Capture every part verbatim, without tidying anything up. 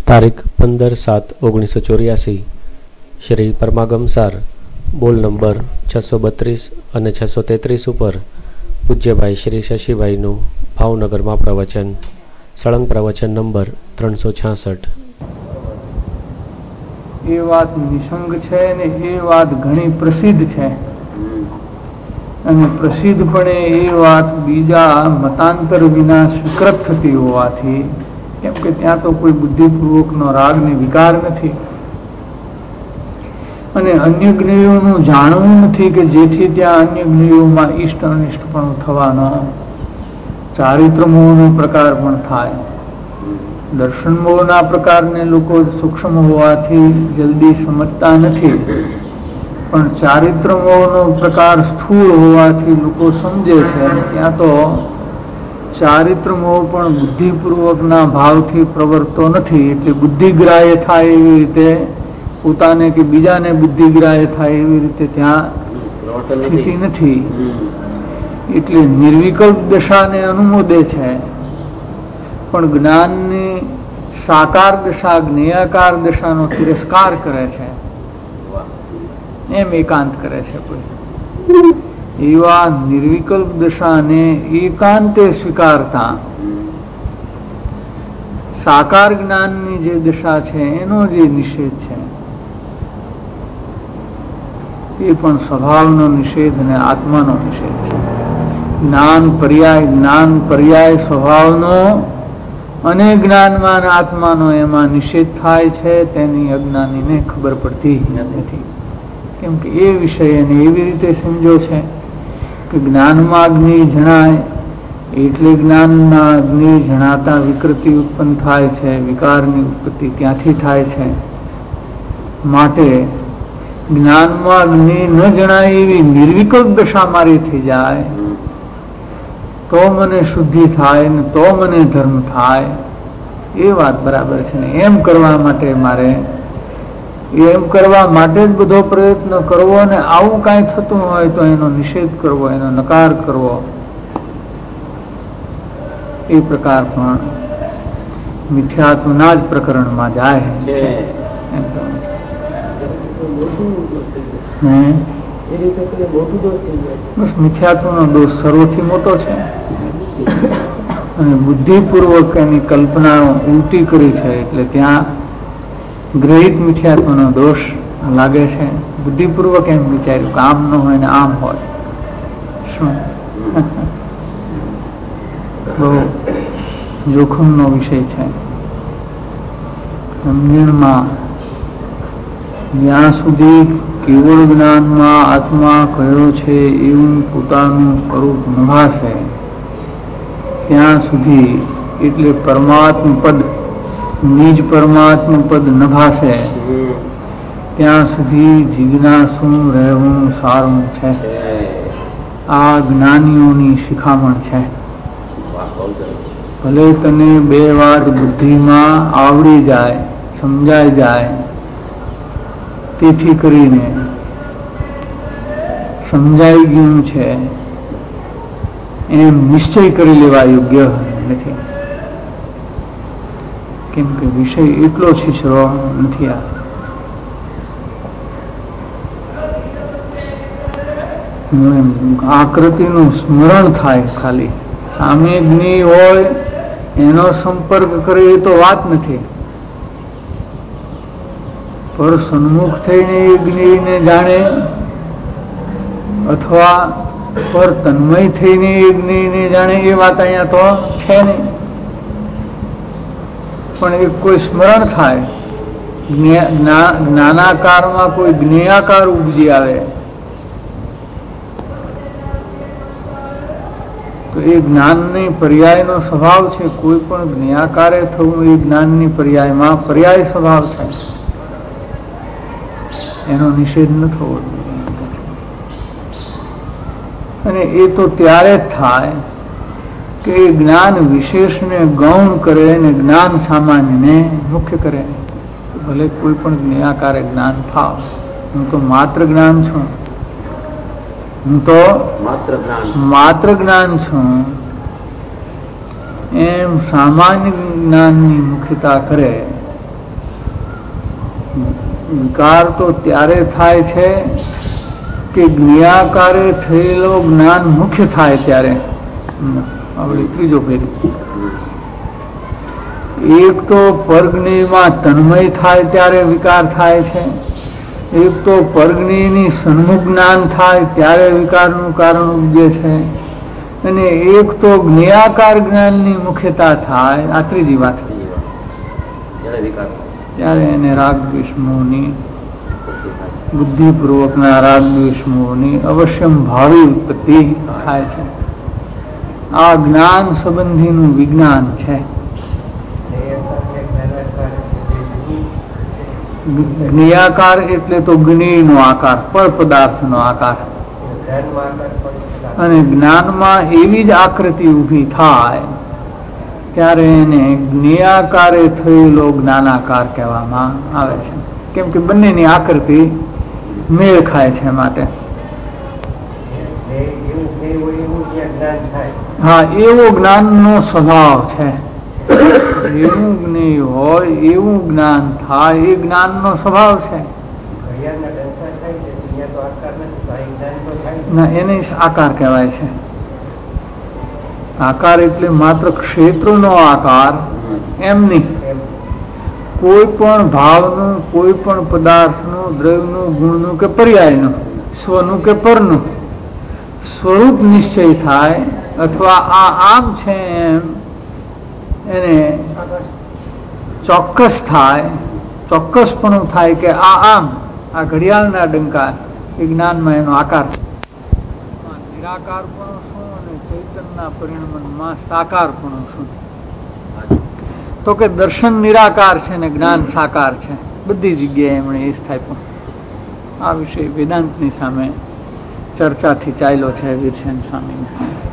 તારીખ પંદર સાત ઓગણીસો ચોર્યાસી શ્રી પરમાગમસાર બોલ નંબર છસો બત્રીસ અને છસો તેત્રીસ ઉપર પૂજ્યભાઈ શ્રી શશીભાઈનું ભાવનગરમાં પ્રવચન, સળંગ પ્રવચન નંબર ત્રણસો છાસઠ. એ વાત નિસંગ છે ને એ વાત ઘણી પ્રસિદ્ધ છે, અને પ્રસિદ્ધપણે એ વાત બીજા મતાંતર વિના સ્વીકૃત થતી હોવાથી, કેમ કે ત્યાં તો કોઈ બુદ્ધિપૂર્વકનો રાગ ને વિકાર નથી, અને અન્ય જ્ઞેયોનું જાણવું નથી કે જેથી ત્યાં અન્ય જ્ઞેયોમાં ઈષ્ટ અનિષ્ટ પણ થવાનો ચારિત્ર મોહનો પ્રકાર પણ થાય. દર્શન મોહના પ્રકારને લોકો સૂક્ષ્મ હોવાથી જલ્દી સમજતા નથી, પણ ચારિત્ર મોહનો પ્રકાર સ્થૂળ હોવાથી લોકો સમજે છે. અને ત્યાં તો ચારિત્ર મોહ પણ બુદ્ધિપૂર્વકના ભાવથી પ્રવર્તતો નથી, એટલે બુદ્ધિગ્રાહ્ય થાય એવી રીતે પોતાને કે બીજાને બુદ્ધિગ્રાહ્ય થાય એવી રીતે ત્યાં સ્થિતિ નથી. એટલે નિર્વિકલ્પ દશાને અનુમોદે છે, પણ જ્ઞાનની સાકાર દશા જ્ઞેયાકાર દશાનો તિરસ્કાર કરે છે, એમ એકાંત કરે છે. કોઈ એવા નિર્વિકલ્પ દશાને એકાંતે સ્વીકારતા સાકાર જ્ઞાનની જે દશા છે એનો જે નિષેધ છે એ પણ સ્વભાવનો નિષેધ અને આત્માનો નિષેધ છે. જ્ઞાન પર્યાય જ્ઞાન પર્યાય સ્વભાવનો અને જ્ઞાનમાં આત્માનો એમાં નિષેધ થાય છે, તેની અજ્ઞાનીને ખબર પડતી નથી. કેમ કે એ વિષય એને એવી રીતે સમજો છે કે જ્ઞાનમાં અગ્નિ જણાય એટલે જ્ઞાનના અગ્નિ જણાતા વિકૃતિ ઉત્પન્ન થાય છે, વિકારની ઉત્પત્તિ ત્યાંથી થાય છે. માટે જ્ઞાનમાં અગ્નિ ન જણાય એવી નિર્વિકલ્પ દશા મારી થઈ જાય તો મને શુદ્ધિ થાય ને તો મને ધર્મ થાય, એ વાત બરાબર છે ને. એમ કરવા માટે મારે એમ કરવા માટે જ બધો પ્રયત્ન કરવો, અને આવું કાંઈ થતું હોય તો એનો નિષેધ કરવો, એનો નકાર કરવો, એ પ્રકાર પણ મિથ્યાત્વના જ પ્રકરણમાં જાય છે. બસ મિથ્યાત્વનો દોષ સર્વથી મોટો છે, અને બુદ્ધિપૂર્વક એની કલ્પના ઉલટી કરી છે, એટલે ત્યાં ગ્રહિત મિથ્યાત્વનો દોષ લાગે છે. બુદ્ધિપૂર્વક એમ વિચાર્યું કે આમ ન હોય ને આમ હોય. શું બહુ જોખમનો વિષય છે. સમજણમાં જ્યાં સુધી કેવળ જ્ઞાનમાં આત્મા કયો છે એવું પોતાનું સ્વરૂપ નભાશે ત્યાં સુધી, એટલે પરમાત્મ પદ નિજ પરમાત્મ પદ નભાશે ત્યાં સુધી જિજ્ઞાસુ રહેવું સારું છે. આ જ્ઞાનીઓની શિખામણ છે. ભલે તને બે વાત બુદ્ધિમાં આવડી જાય, સમજાઈ જાય, તેથી કરીને સમજાઈ ગયું છે એમ નિશ્ચય કરી લેવા યોગ્ય નથી. કેમ કે વિષય એટલો છીછરો નથી. આ આકૃતિનું સ્મરણ થાય, ખાલી સામે જ્ઞેય હોય એનો સંપર્ક કરે એ તો વાત નથી, પર સન્મુખ થઈને એ જ્ઞેયને જાણે અથવા પર તન્મય થઈને એ જ્ઞેયને જાણે એ વાત અહીંયા તો છે નહીં. પણ એક કોઈ સ્મરણ થાય, જ્ઞાનાકારમાં કોઈ જ્ઞેયાકાર ઉપજી આવે તો એ જ્ઞાનની પર્યાયનો સ્વભાવ છે. કોઈ પણ જ્ઞેયાકારે થવું એ જ્ઞાનની પર્યાયમાં પર્યાય સ્વભાવ છે, એનો નિષેધ ન થવો જોઈએ. અને એ તો ત્યારે જ થાય કે જ્ઞાન વિશેષને ગૌણ કરે અને જ્ઞાન સામાન્યને મુખ્ય કરે. ભલે કોઈ પણ જ્ઞેયાકારે જ્ઞાન થાવ, હું તો માત્ર જ્ઞાન છું, હું તો માત્ર જ્ઞાન છું, એમ સામાન્ય જ્ઞાનની મુખ્યતા કરે વિકાર તો ત્યારે થાય છે કે જ્ઞેયાકારે થયેલો જ્ઞાન મુખ્ય થાય ત્યારે. હવે ત્રીજો ફેરી, એક તો પરજ્ઞેયમાં તન્મય થાય ત્યારે વિકાર થાય છે, એક તો પરજ્ઞેયની સન્મુખ જ્ઞાન થાય ત્યારે વિકારનું કારણ ઉપજે છે, અને એક તો જ્ઞેયાકાર જ્ઞાનની મુખ્યતા થાય. આ ત્રીજી વાત. ત્યારે એને રાગ દ્વેષમોહની બુદ્ધિપૂર્વકના રાગ દ્વેષમોહની અવશ્યમ ભાવિ ઉત્પત્તિ થાય છે. આ જ્ઞાન સંબંધીનું વિજ્ઞાન છે. જ્ઞેયાકાર એટલે તો જ્ઞેયનો આકાર, પર પદાર્થનો આકાર, અને જ્ઞાનમાં એવી જ આકૃતિ ઊભી થાય ત્યારે એને જ્ઞેયાકારે થયેલો જ્ઞાનાકાર કહેવામાં આવે છે. કેમ કે બંનેની આકૃતિ મેળ ખાય છે. માટે હા, એવો જ્ઞાનનો સ્વભાવ છે. એવું જ્ઞેય હોય એવું જ્ઞાન થાય, એ જ્ઞાનનો સ્વભાવ છે. ના, એને આકાર કહેવાય છે. આકાર એટલે માત્ર ક્ષેત્રનો આકાર એમ નહીં, કોઈ પણ ભાવનું, કોઈ પણ પદાર્થનું, દ્રવ્યનું, ગુણનું કે પર્યાયનું, સ્વનું કે પરનું સ્વરૂપ નિશ્ચય થાય, અથવા આ આમ છે એમ એને ચોક્કસ થાય, ચોક્કસપણું થાય કે આ આમ, આ ઘડિયાળના ડંકા, એ જ્ઞાનમાં એનો આકાર. નિરાકારપણું શું અને ચૈતન્યના પરિણમનમાં સાકારપણું શું? તો કે દર્શન નિરાકાર છે ને જ્ઞાન સાકાર છે. બધી જગ્યાએ એમણે એ સ્થાપ્યું. આ વિષય વેદાંતની સામે ચર્ચાથી ચાલ્યો છે વીરસેન સ્વામીને.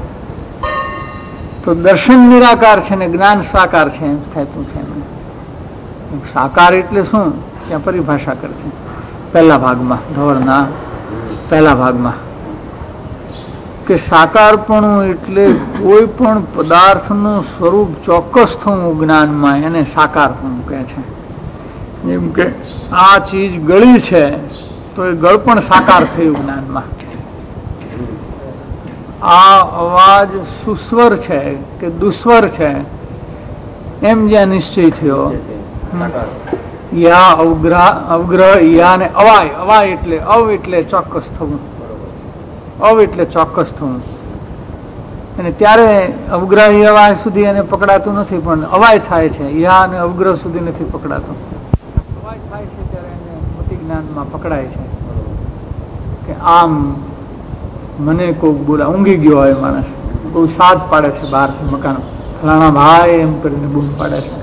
તો દર્શન નિરાકાર છે ને જ્ઞાન સાકાર છે એમ થાતું છે. સાકાર એટલે શું ત્યાં પરિભાષા કરે છે પહેલા ભાગમાં, ધોરણના પહેલા ભાગમાં, કે સાકારપણું એટલે કોઈ પણ પદાર્થનું સ્વરૂપ ચોક્કસ થવું જ્ઞાનમાં, એને સાકારપણું કહે છે. જેમ કે આ ચીજ ગળી છે તો એ ગળ પણ સાકાર થયું જ્ઞાનમાં. આ અવાજ સુસ્વર છે કે દુસ્વર છે એમ જ્યાં નિશ્ચય થયો, યા અવગ્રહ અવગ્રહ યા ને અવાય, અવાય એટલે અવ એટલે ચોક્કસ થવું, અવ એટલે ચોક્કસ થવું. અને ત્યારે અવગ્રહ અવાય સુધી એને પકડાતું નથી, પણ અવાય થાય છે, યા અને અવગ્રહ સુધી નથી પકડાતું. અવાય થાય છે ત્યારે એને મતિ જ્ઞાનમાં પકડાય છે કે આમ મને કોઈક બોલા, ઊંઘી ગયો હોય માણસ, બહુ સાદ પાડે છે બહારથી મકાન, ફલાણા ભાઈ એમ કરીને બૂમ પાડે છે.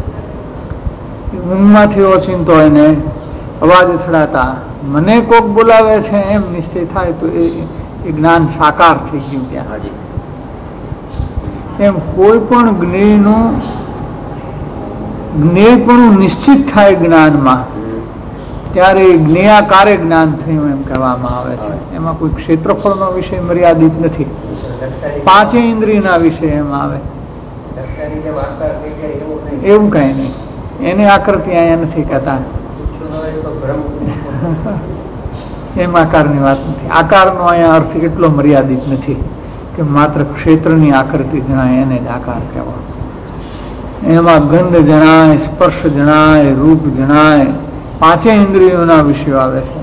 ઊંઘમાંથી ઓચિંતો એને અવાજ અથડાતા મને કોક બોલાવે છે એમ નિશ્ચય થાય તો એ જ્ઞાન સાકાર થઈ ગયું. ત્યાં એમ કોઈ પણ જ્ઞેયનું જ્ઞેયપણું નિશ્ચિત થાય જ્ઞાનમાં, ત્યારે જ્ઞેયાકારે જ્ઞાન થયું એમ કહેવામાં આવે છે. એમાં કોઈ ક્ષેત્રફળનો વિષય મર્યાદિત નથી, પાંચે ઇન્દ્રિયના વિષય એમાં આવે. એવું કઈ નહીં, એની આકૃતિ અહીંયા નથી કહેતા. એમ આકારની વાત નથી. આકારનો અહીંયા અર્થ એટલો મર્યાદિત નથી કે માત્ર ક્ષેત્રની આકૃતિ જણાય એને જ આકાર કહેવાય. એમાં ગંધ જણાય, સ્પર્શ જણાય, રૂપ જણાય, પાંચે ઇન્દ્રિયોના વિષયો આવે છે.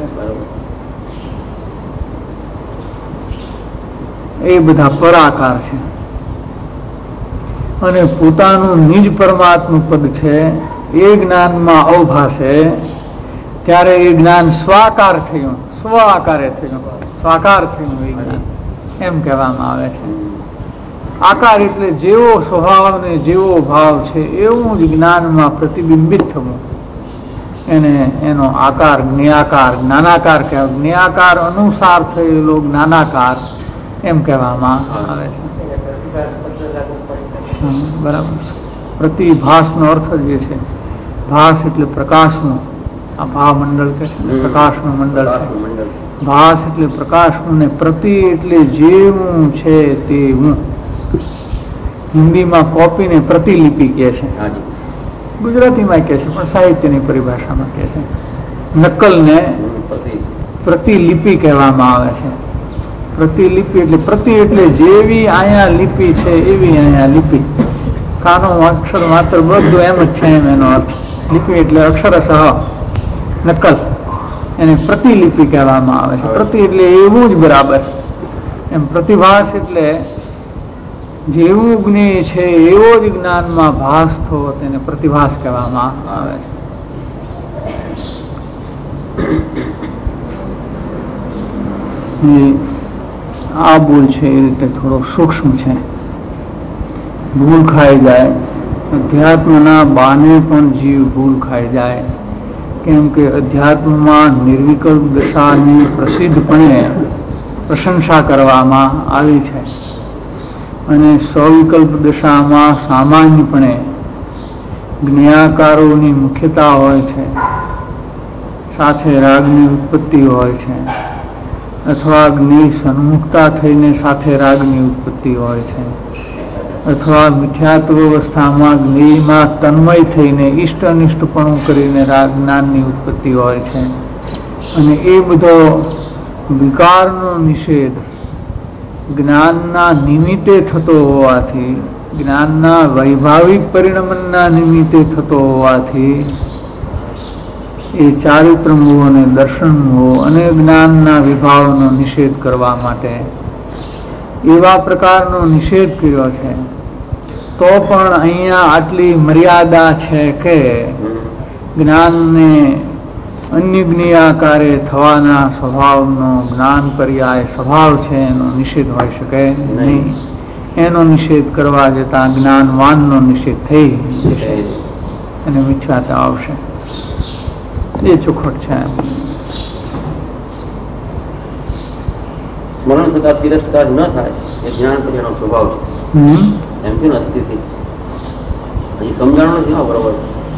એ બધા પરાકાર છે. અને પોતાનું નિજ પરમાત્મા પદ છે એ જ્ઞાનમાં અવભાસે ત્યારે એ જ્ઞાન સ્વાકાર થયું, સ્વ આકારે થયું, સ્વાકાર થયું એ જ્ઞાન એમ કહેવામાં આવે છે. આકાર એટલે જેવો સ્વભાવ ને જેવો ભાવ છે એવું જ જ્ઞાનમાં પ્રતિબિંબિત થવું, એને એનો આકાર જ્ઞેયાકાર, જ્ઞાનાકાર કહેવાય. જ્ઞેયાકાર અનુસાર થયેલો જ્ઞાનાકાર એમ કહેવામાં આવે છે. બરાબર. પ્રતિભાસનો અર્થ જે છે, ભાસ એટલે પ્રકાશનું, આ ભાવમંડળ કે છે પ્રકાશનું મંડળ છે. ભાસ એટલે પ્રકાશનું ને પ્રતિ એટલે જેવું છે તેવું. હિન્દીમાં કોપીને પ્રતિલિપિ કહે છે. ગુજરાતીમાં કહે છે પણ સાહિત્યની પરિભાષામાં કહે છે નકલને પ્રતિલિપિ કહેવામાં આવે છે. પ્રતિલિપિ એટલે પ્રતિ એટલે જેવી અહીંયા લિપિ છે એવી અહીંયા લિપિ. કાનો અક્ષર માત્ર બધું એમ જ છે એમ એનો અર્થ. લિપિ એટલે અક્ષરશઃ નકલ, એને પ્રતિલિપિ કહેવામાં આવે છે. પ્રતિ એટલે એવું જ બરાબર એમ. પ્રતિભાસ એટલે જેવું જ્ઞેય છે એવો જ જ્ઞાનમાં ભાસ થવો તેને પ્રતિભાસ કહેવામાં આવે છે. આ ભૂલ છે એ રીતે થોડો સૂક્ષ્મ છે. ભૂલ ખાઈ જાય અધ્યાત્મના બાને પણ જીવ ભૂલ ખાઈ જાય, કેમ કે અધ્યાત્મમાં નિર્વિકલ્પ દશાની પ્રસિદ્ધપણે પ્રશંસા કરવામાં આવી છે અને સવિકલ્પ દશામાં સામાન્યપણે જ્ઞાકારોની મુખ્યતા હોય છે, સાથે રાગની ઉત્પત્તિ હોય છે, અથવા જ્ઞેય સન્મુખતા થઈને સાથે રાગની ઉત્પત્તિ હોય છે, અથવા મિથ્યાત્વ અવસ્થામાં જ્ઞેયમાં તન્મય થઈને ઇષ્ટ અનિષ્ટપણું કરીને રાગ જ્ઞાનની ઉત્પત્તિ હોય છે. અને એ બધો વિકારનો નિષેધ જ્ઞાનના નિમિત્તે થતો હોવાથી, જ્ઞાનના વૈભાવિક પરિણમનના નિમિત્તે થતો હોવાથી એ ચારિત્ર મોહ અને દર્શન મોહ અને જ્ઞાનના વિભાવનો નિષેધ કરવા માટે એવા પ્રકારનો નિષેધ કર્યો છે. તો પણ અહીંયા આટલી મર્યાદા છે કે જ્ઞાનને અન્ય જ્ઞેયાકારે થવાના સ્વભાવનો જ્ઞાન પર્યાય સ્વભાવ છે એનો નિષેધ હોઈ શકે નહીં. એનો નિષેધ કરવા જતાં જ્ઞાનવાનનો નિષેધ થઈ જશે અને મિથ્યાતા આવશે. એ ચોખવટ છે. સ્મરણ થતા તિરસ્કાર ન થાય એ જ્ઞાન પર્યાનો સ્વભાવ છે એમ છે ને. સ્થિતિ હજી સમજાણો છે બરોબર.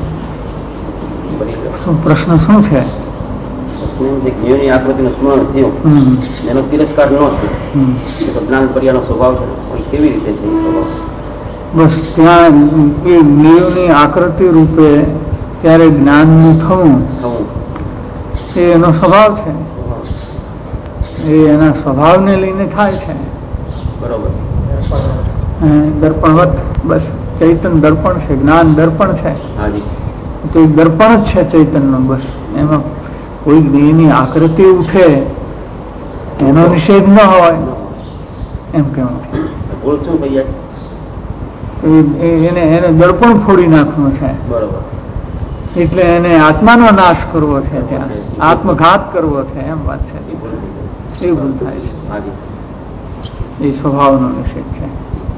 પ્રશ્ન શું છે? જ્ઞાનની આકૃતિનું સ્મરણ થયું એનો તિરસ્કાર ન થયો તો જ્ઞાન પર્યાનો સ્વભાવ છે કેવી રીતે છે સ્વભાવ? બસ ત્યાં એ જ્ઞેયની આકૃતિ રૂપે ત્યારે જ્ઞાનનું થવું એ એનો સ્વભાવ છે. એ એના સ્વભાવને લઈને થાય છે. બરોબર. દર્પણવત બસ ચૈતન દર્પણ છે, જ્ઞાન દર્પણ છે. તો એ દર્પણ જ છે ચૈતનનો. બસ એમાં કોઈ જ્ઞેયની આકૃતિ ઉઠે એનો નિષેધ ન હોય એમ કેવું છે. એને એને દર્પણ ફોડી નાખવું છે. બરોબર. એટલે એને આત્માનો નાશ કરવો છે, ત્યાં આત્મઘાત કરવો છે એમ વાત છે. એ ભૂલ થાય છે. એ સ્વભાવનો નિષેધ છે.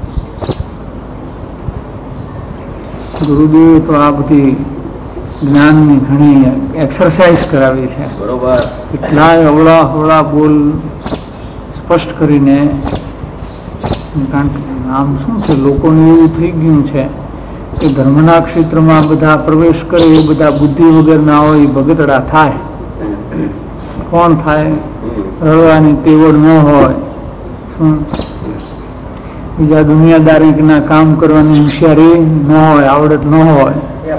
ગુરુદેવે તો આ બધી જ્ઞાનની ઘણી એક્સરસાઇઝ કરાવી છે. બરોબર. કેટલાય અવળા હવળા બોલ સ્પષ્ટ કરીને. કારણ કે આમ શું છે, લોકોને એવું થઈ ગયું છે કે ધર્મના ક્ષેત્રમાં બધા પ્રવેશ કરે એ બધા બુદ્ધિ વગરના હોય, ભગતડા થાય. કોણ થાય? રડવાની તેવડ ન હોય, શું બીજા દુનિયાદારીના કામ કરવાની હોશિયારી ન હોય, આવડત ન હોય,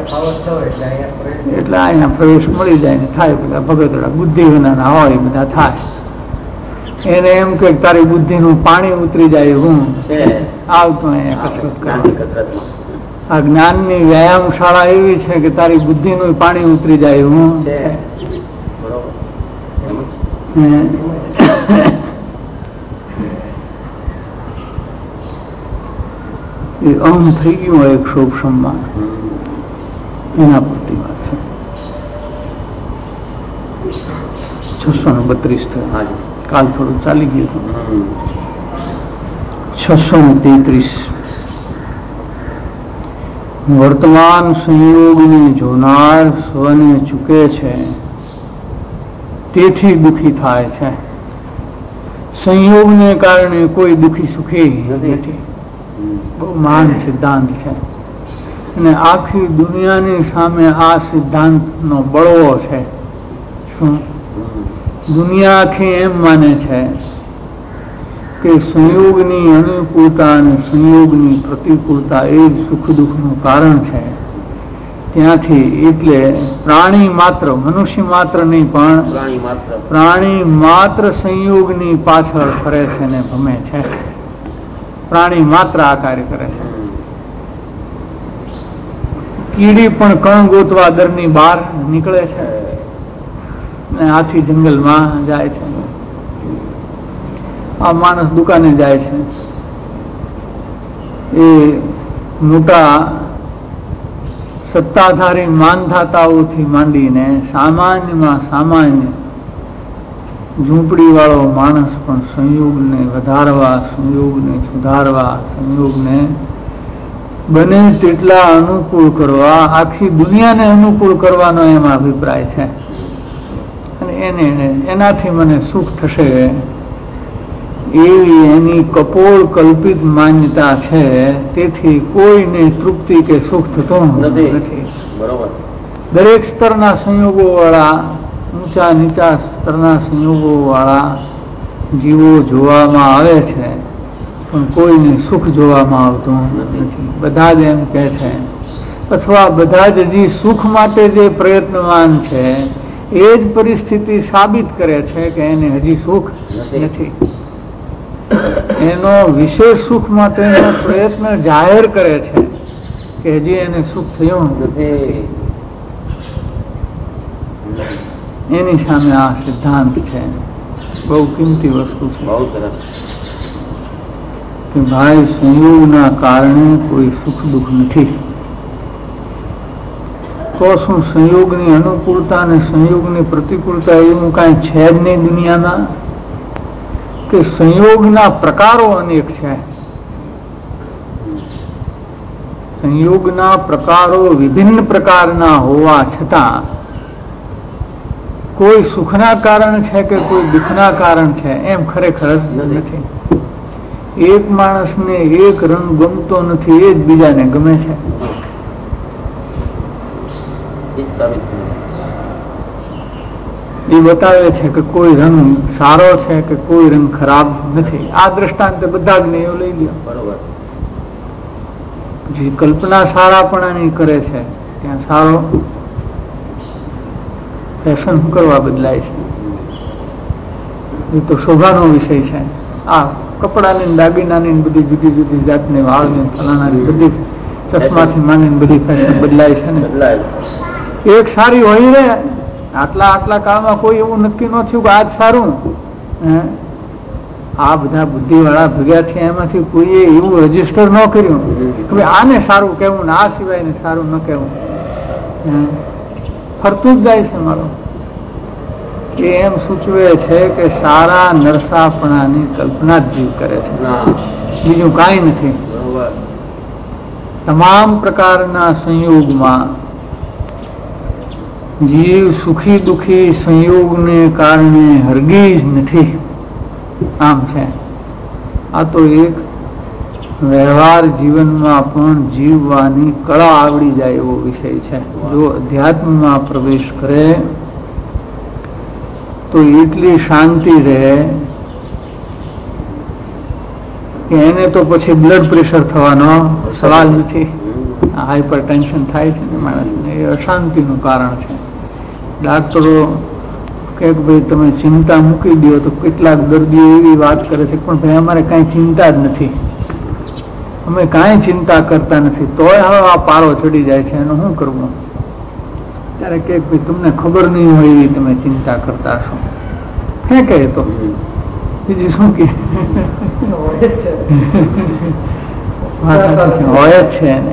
એટલે અહીંયા પ્રવેશ મળી જાય ને થાય. બધા ભગતડા બુદ્ધિ વિનાના હોય બધા થાય. એને એમ કે તારી બુદ્ધિનું પાણી ઉતરી જાય હું આવતું અહીંયા કસરત કરવા. આ જ્ઞાનની વ્યાયામ શાળા એવી છે કે તારી બુદ્ધિનું પાણી ઉતરી જાય હું એ અહમ થઈ ગયું હોય એક સૂક્ષ્મમાં. એના પૂરતી વાત છે. છસો ને બત્રીસ થયું. કાલ થોડું ચાલી ગયું. છસો ને તેત્રીસ. વર્તમાન સંયોગને જોનાર સ્વને ચૂકે છે તેથી દુઃખી થાય છે. સંયોગને કારણે કોઈ દુઃખી સુખી નથી. બહુ મહાન સિદ્ધાંત છે અને આખી દુનિયાની સામે આ સિદ્ધાંતનો બળવો છે. શું દુનિયા આખી એમ માને છે કે સંયોગની અનુકૂળતા અને સંયોગની પ્રતિકૂળતા એ જ સુખ દુઃખનું કારણ છે. ત્યાંથી એટલે પ્રાણી માત્ર, મનુષ્ય માત્ર નહીં પણ પ્રાણી માત્ર પ્રાણી માત્ર સંયોગની પાછળ ફરે છે ને ભમે છે. પ્રાણી માત્ર આ કાર્ય કરે છે. કીડી પણ કણ ગોતવા દરની બહાર નીકળે છે ને હાથી જંગલમાં જાય છે. આ માણસ દુકાને જાય છે. એ મોટા સત્તાધારી માનધાતાઓથી માંડીને સામાન્યમાં સામાન્ય ઝૂંપડી વાળો માણસ પણ સંયોગને વધારવા, સંયોગને સુધારવા, સંયોગને બને તેટલા અનુકૂળ કરવા, આખી દુનિયાને અનુકૂળ કરવાનો એમાં અભિપ્રાય છે. અને એને એનાથી મને સુખ થશે એવી એની કપોળ કલ્પિત માન્યતા છે. તેથી કોઈને તૃપ્તિ કે સુખ થતું નથી. બરોબર. દરેક સ્તરના સંયોગો વાળા, ઊંચા નીચા સ્તરના સંયોગો વાળા જીવો જોવામાં આવે છે, પણ કોઈને સુખ જોવામાં આવતું નથી. બધા જ એમ કહે છે, અથવા બધા જ હજી સુખ માટે જે પ્રયત્નવાન છે એ જ પરિસ્થિતિ સાબિત કરે છે કે એને હજી સુખ નથી. એનો વિશેષ સુખ માટેનો પ્રયત્ન જાહેર કરે છે કે હજી એને સુખ થયું નથી. એની સામે આ સિદ્ધાંત છે. બહુ કિંમતી વસ્તુ છે. બહુ સરસ. કે ભાઈ સંયોગના કારણે કોઈ સુખ દુઃખ નથી. તો શું સંયોગની અનુકૂળતા અને સંયોગની પ્રતિકૂળતા એવું કાંઈ છે જ નહીં દુનિયામાં? કે સંયોગના પ્રકારો અનેક છે. સંયોગના પ્રકારો વિભિન્ન પ્રકારના હોવા છતાં કોઈ સુખના કારણ છે કે કોઈ દુઃખના કારણ છે એમ ખરેખર નથી. એક માણસને એક રંગ ગમતો નથી, એ જ બીજાને ગમે છે. એ બતાવે છે કે કોઈ રંગ સારો છે કે કોઈ રંગ ખરાબ નથી. આ દ્રષ્ટાંત બધા જ્ઞેયો લઈ લ્યો. બરોબર. જે કલ્પના સારાપણાની કરે છે ત્યાં સારો ફેશન કરવા બદલાય છે. એ તો શોભાનો વિષય છે. આ કપડાની દાગીનાની બધી જુદી જુદી જાતની વાળની ફલાણાની બધી ચશ્માથી માંડીને બધી ફેશન બદલાય છે ને. એક સારી હોય રે, આટલા આટલા કાળમાં કોઈ એવું નક્કી ન થયું કે આજ સારું. આ બધા બુદ્ધિ વાળા ભેગા થયા, એમાંથી કોઈએ એવું રજીસ્ટર ન કર્યું કે આને સારું કહેવું ને આ સિવાય ને સારું ન કહેવું. ફરતું જ જાય છે મારો. એ એમ સૂચવે છે કે સારા નરસાપણાની કલ્પના જ જીવ કરે છે, બીજું કાંઈ નથી. તમામ પ્રકારના સંયોગમાં જીવ સુખી દુઃખી સંયોગને કારણે હરગીજ નથી. આમ છે. આ તો એક વ્યવહાર જીવનમાં પણ જીવવાની કળા આવડી જાય એવો વિષય છે. જો અધ્યાત્મમાં પ્રવેશ કરે તો એટલી શાંતિ રહે કે એને તો પછી બ્લડ પ્રેશર થવાનો સવાલ નથી. હાઈપર ટેન્શન થાય છે ને માણસને, એ અશાંતિનું કારણ છે. ડાક્ટરો કે ભાઈ તમે ચિંતા મૂકી દો, તો કેટલાક દર્દીઓ એવી વાત કરે છે પણ ભાઈ અમારે કાંઈ ચિંતા જ નથી, અમે કાંઈ ચિંતા કરતા નથી, તોય હવે આ પારો ચડી જાય છે, એનું શું કરવું? ત્યારે કે ભાઈ તમને ખબર નહીં હોય એવી તમે ચિંતા કરતા છો. હે કે તો બીજું શું કે હોય જ છે એને,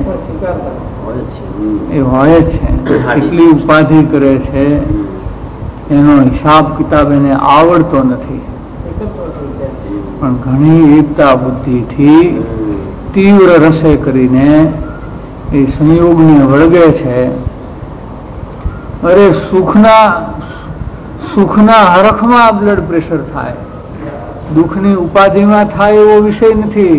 એ હોય જ છે. એટલી ઉપાધિ કરે છે, એનો હિસાબ કિતાબ એને આવડતો નથી, પણ ઘણી એકતા બુદ્ધિથી તીવ્ર રસે કરીને એ સંયોગને વળગે છે. અરે સુખના સુખના હરખમાં બ્લડ પ્રેશર થાય, દુઃખની ઉપાધિમાં થાય એવો વિષય નથી.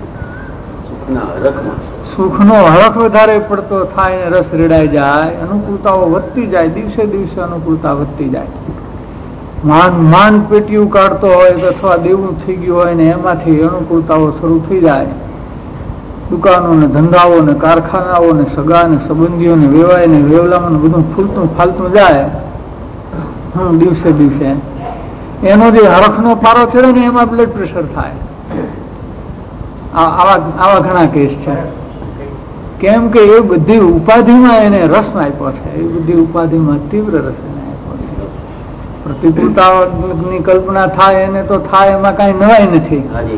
સુખનો હરખ વધારે પડતો થાય ને રસ રેડાઈ જાય, અનુકૂળતાઓ વધતી જાય, દિવસે દિવસે અનુકૂળતા વધતી જાય. માન માન પેટીયું કાઢતો હોય અથવા દેવું થઈ ગયું હોય ને એમાંથી અનુકૂળતાઓ શરૂ થઈ જાય. દુકાનો ને ધંધાઓ ને કારખાનાઓ ને સગા ને સંબંધીઓ ને વેવાય ને વેવલામાં બધું ફૂલતું ફાલતું જાય હમ દિવસે દિવસે એનો જે હરખનો પારો ચડે ને એમાં બ્લડ પ્રેશર થાય. આવા આવા ઘણા કેસ છે. કેમ કે એ બધી ઉપાધિમાં એને રસ આપ્યો છે. એ બધી ઉપાધિમાં તીવ્ર રસ એને આપ્યો છે. પ્રતિકૂળતાની કલ્પના થાય એને તો થાય, એમાં કઈ નવાઈ નથી.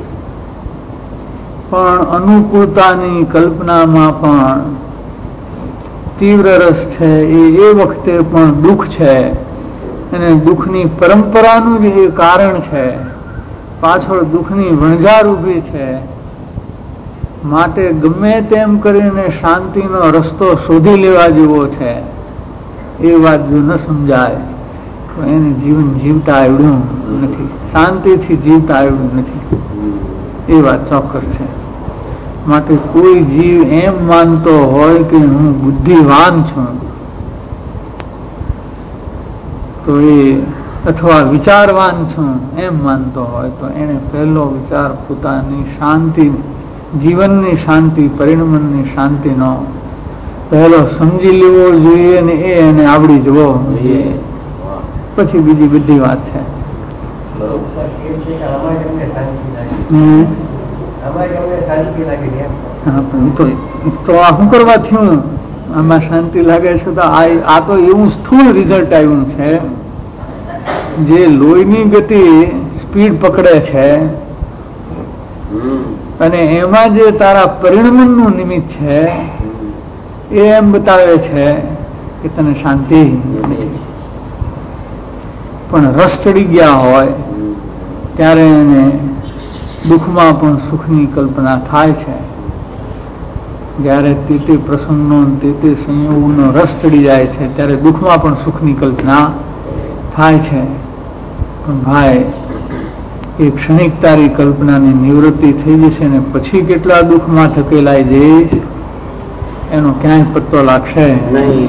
પણ અનુકૂળતાની કલ્પનામાં પણ તીવ્ર રસ છે. એ એ વખતે પણ દુઃખ છે, અને દુઃખની પરંપરાનું જે કારણ છે, પાછળ દુઃખની વણઝાર ઊભી છે. માટે ગમે તેમ કરીને શાંતિનો રસ્તો શોધી લેવા જેવો છે. એ વાત જો ન સમજાય તો એને જીવન જીવતા આવડ્યું નથી, શાંતિથી જીવતા આવડ્યું નથી. એ વાત ચોક્કસ છે. માટે કોઈ જીવ એમ માનતો હોય કે હું બુદ્ધિવાન છું, તો એ અથવા વિચારવાન છું એમ માનતો હોય તો એને પહેલો વિચાર પોતાની શાંતિ, જીવનની શાંતિ, પરિણમનની શાંતિનો પહેલો સમજી લેવો જોઈએ ને એ એને આવડી જવો જોઈએ. પછી બીજી બધી વાત છે. તો આ શું કરવા થયું? આમાં શાંતિ લાગે છે તો આ તો એવું સ્થૂળ રિઝલ્ટ આવ્યું છે. જે લોહીની ગતિ સ્પીડ પકડે છે અને એમાં જે તારા પરિણમનનું નિમિત્ત છે એ એમ બતાવે છે કે તને શાંતિ નથી. પણ રસ ચડી ગયા હોય ત્યારે એને દુઃખમાં પણ સુખની કલ્પના થાય છે. જ્યારે તે તે પ્રસંગનો તે તે સંયોગનો રસ ચડી જાય છે ત્યારે દુઃખમાં પણ સુખની કલ્પના થાય છે. પણ ભાઈ, એ ક્ષણિક તારી કલ્પનાની નિવૃત્તિ થઈ જશે ને પછી કેટલા દુઃખમાં ધકેલાઈ જઈશ એનો ક્યાંય પત્તો લાગશે નહીં.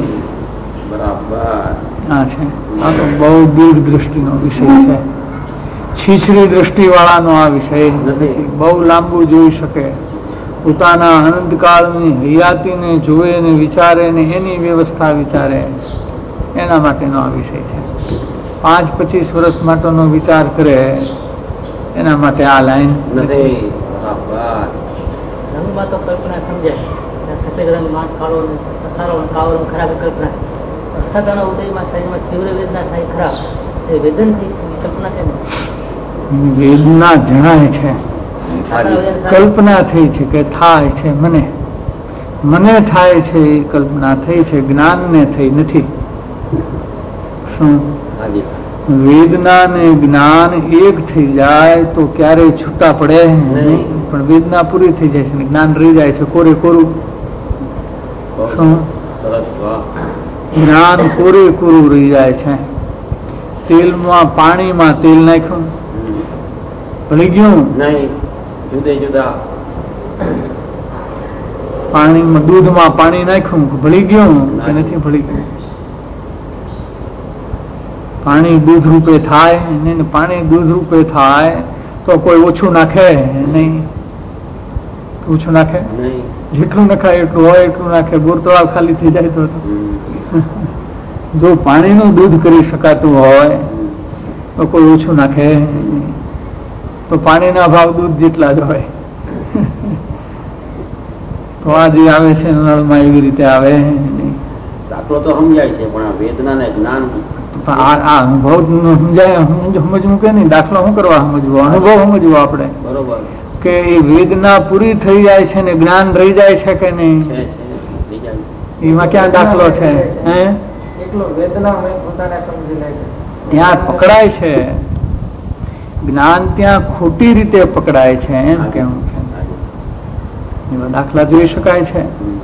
આ છે આ તો બહુ દીર્ઘ દ્રષ્ટિનો વિષય છે. છીછરી દ્રષ્ટિ વાળાનો આ વિષય નથી. બહુ લાંબુ જોઈ શકે, પોતાના અનંતકાળની હયાતીને જોવે ને વિચારે ને એની વ્યવસ્થા વિચારે, એના માટેનો આ વિષય છે. પાંચ પચીસ વર્ષ માટેનો વિચાર કરે એના માટે આ લાઈન નથી. રંગમાં તો કલ્પના સમજાય, સફેદ રંગમાં કાળો કાળો ખરાબ કલ્પના. સદાના ઉદયમાં શરીરમાં તીવ્ર વેદના થાય ખરાબ, એ વેદનથી કલ્પના કેમ? વેદના જણાય છે, કલ્પના થઈ છે કે થાય છે. મને મને થાય છે એ કલ્પના થઈ છે, જ્ઞાનને થઈ નથી. શું વેદના ને જ્ઞાન એક થઈ જાય તો ક્યારેય છૂટા પડે નહીં. પણ વેદના પૂરી થઈ જાય છે ને જ્ઞાન રહી જાય છે કોરે કોરું. શું જ્ઞાન કોરે કોરું રહી જાય છે. તેલમાં પાણીમાં તેલ નાખ્યું ભળી ગયું નહીં, જુદા જુદા. પાણીમાં દૂધમાં પાણી નાખ્યું ભળી ગયું કે નથી ભળી ગયું? પાણી દૂધ રૂપે થાય ને પાણી દૂધ રૂપે થાય તો કોઈ ઓછું નાખે નહીં. ઓછું નાખે જેટલું નખાય એટલું હોય એટલું નાખે. બોર તળાવ ખાલી થઈ જાય તો જો પાણીનું દૂધ કરી શકાતું હોય તો કોઈ ઓછું નાખે નહીં. તો પાણીના ભાવ દૂધ જેટલા જ હોય. તો આ જે આવે છે નળમાં એવી રીતે આવે નહીં. દાખલો તો સમજાય છે પણ વેદના ને જ્ઞાન આ અનુભવ સમજાય સમજવું કે નહીં? દાખલો શું કરવા સમજવો? અનુભવ સમજવો આપણે. બરોબર કે એ વેદના પૂરી થઈ જાય છે ને જ્ઞાન રહી જાય છે કે નહીં? એમાં ક્યાં દાખલો છે? હે ત્યાં પકડાય છે જ્ઞાન, ત્યાં ખોટી રીતે પકડાય છે એમ કેવું છે. એવા દાખલા જોઈ શકાય છે.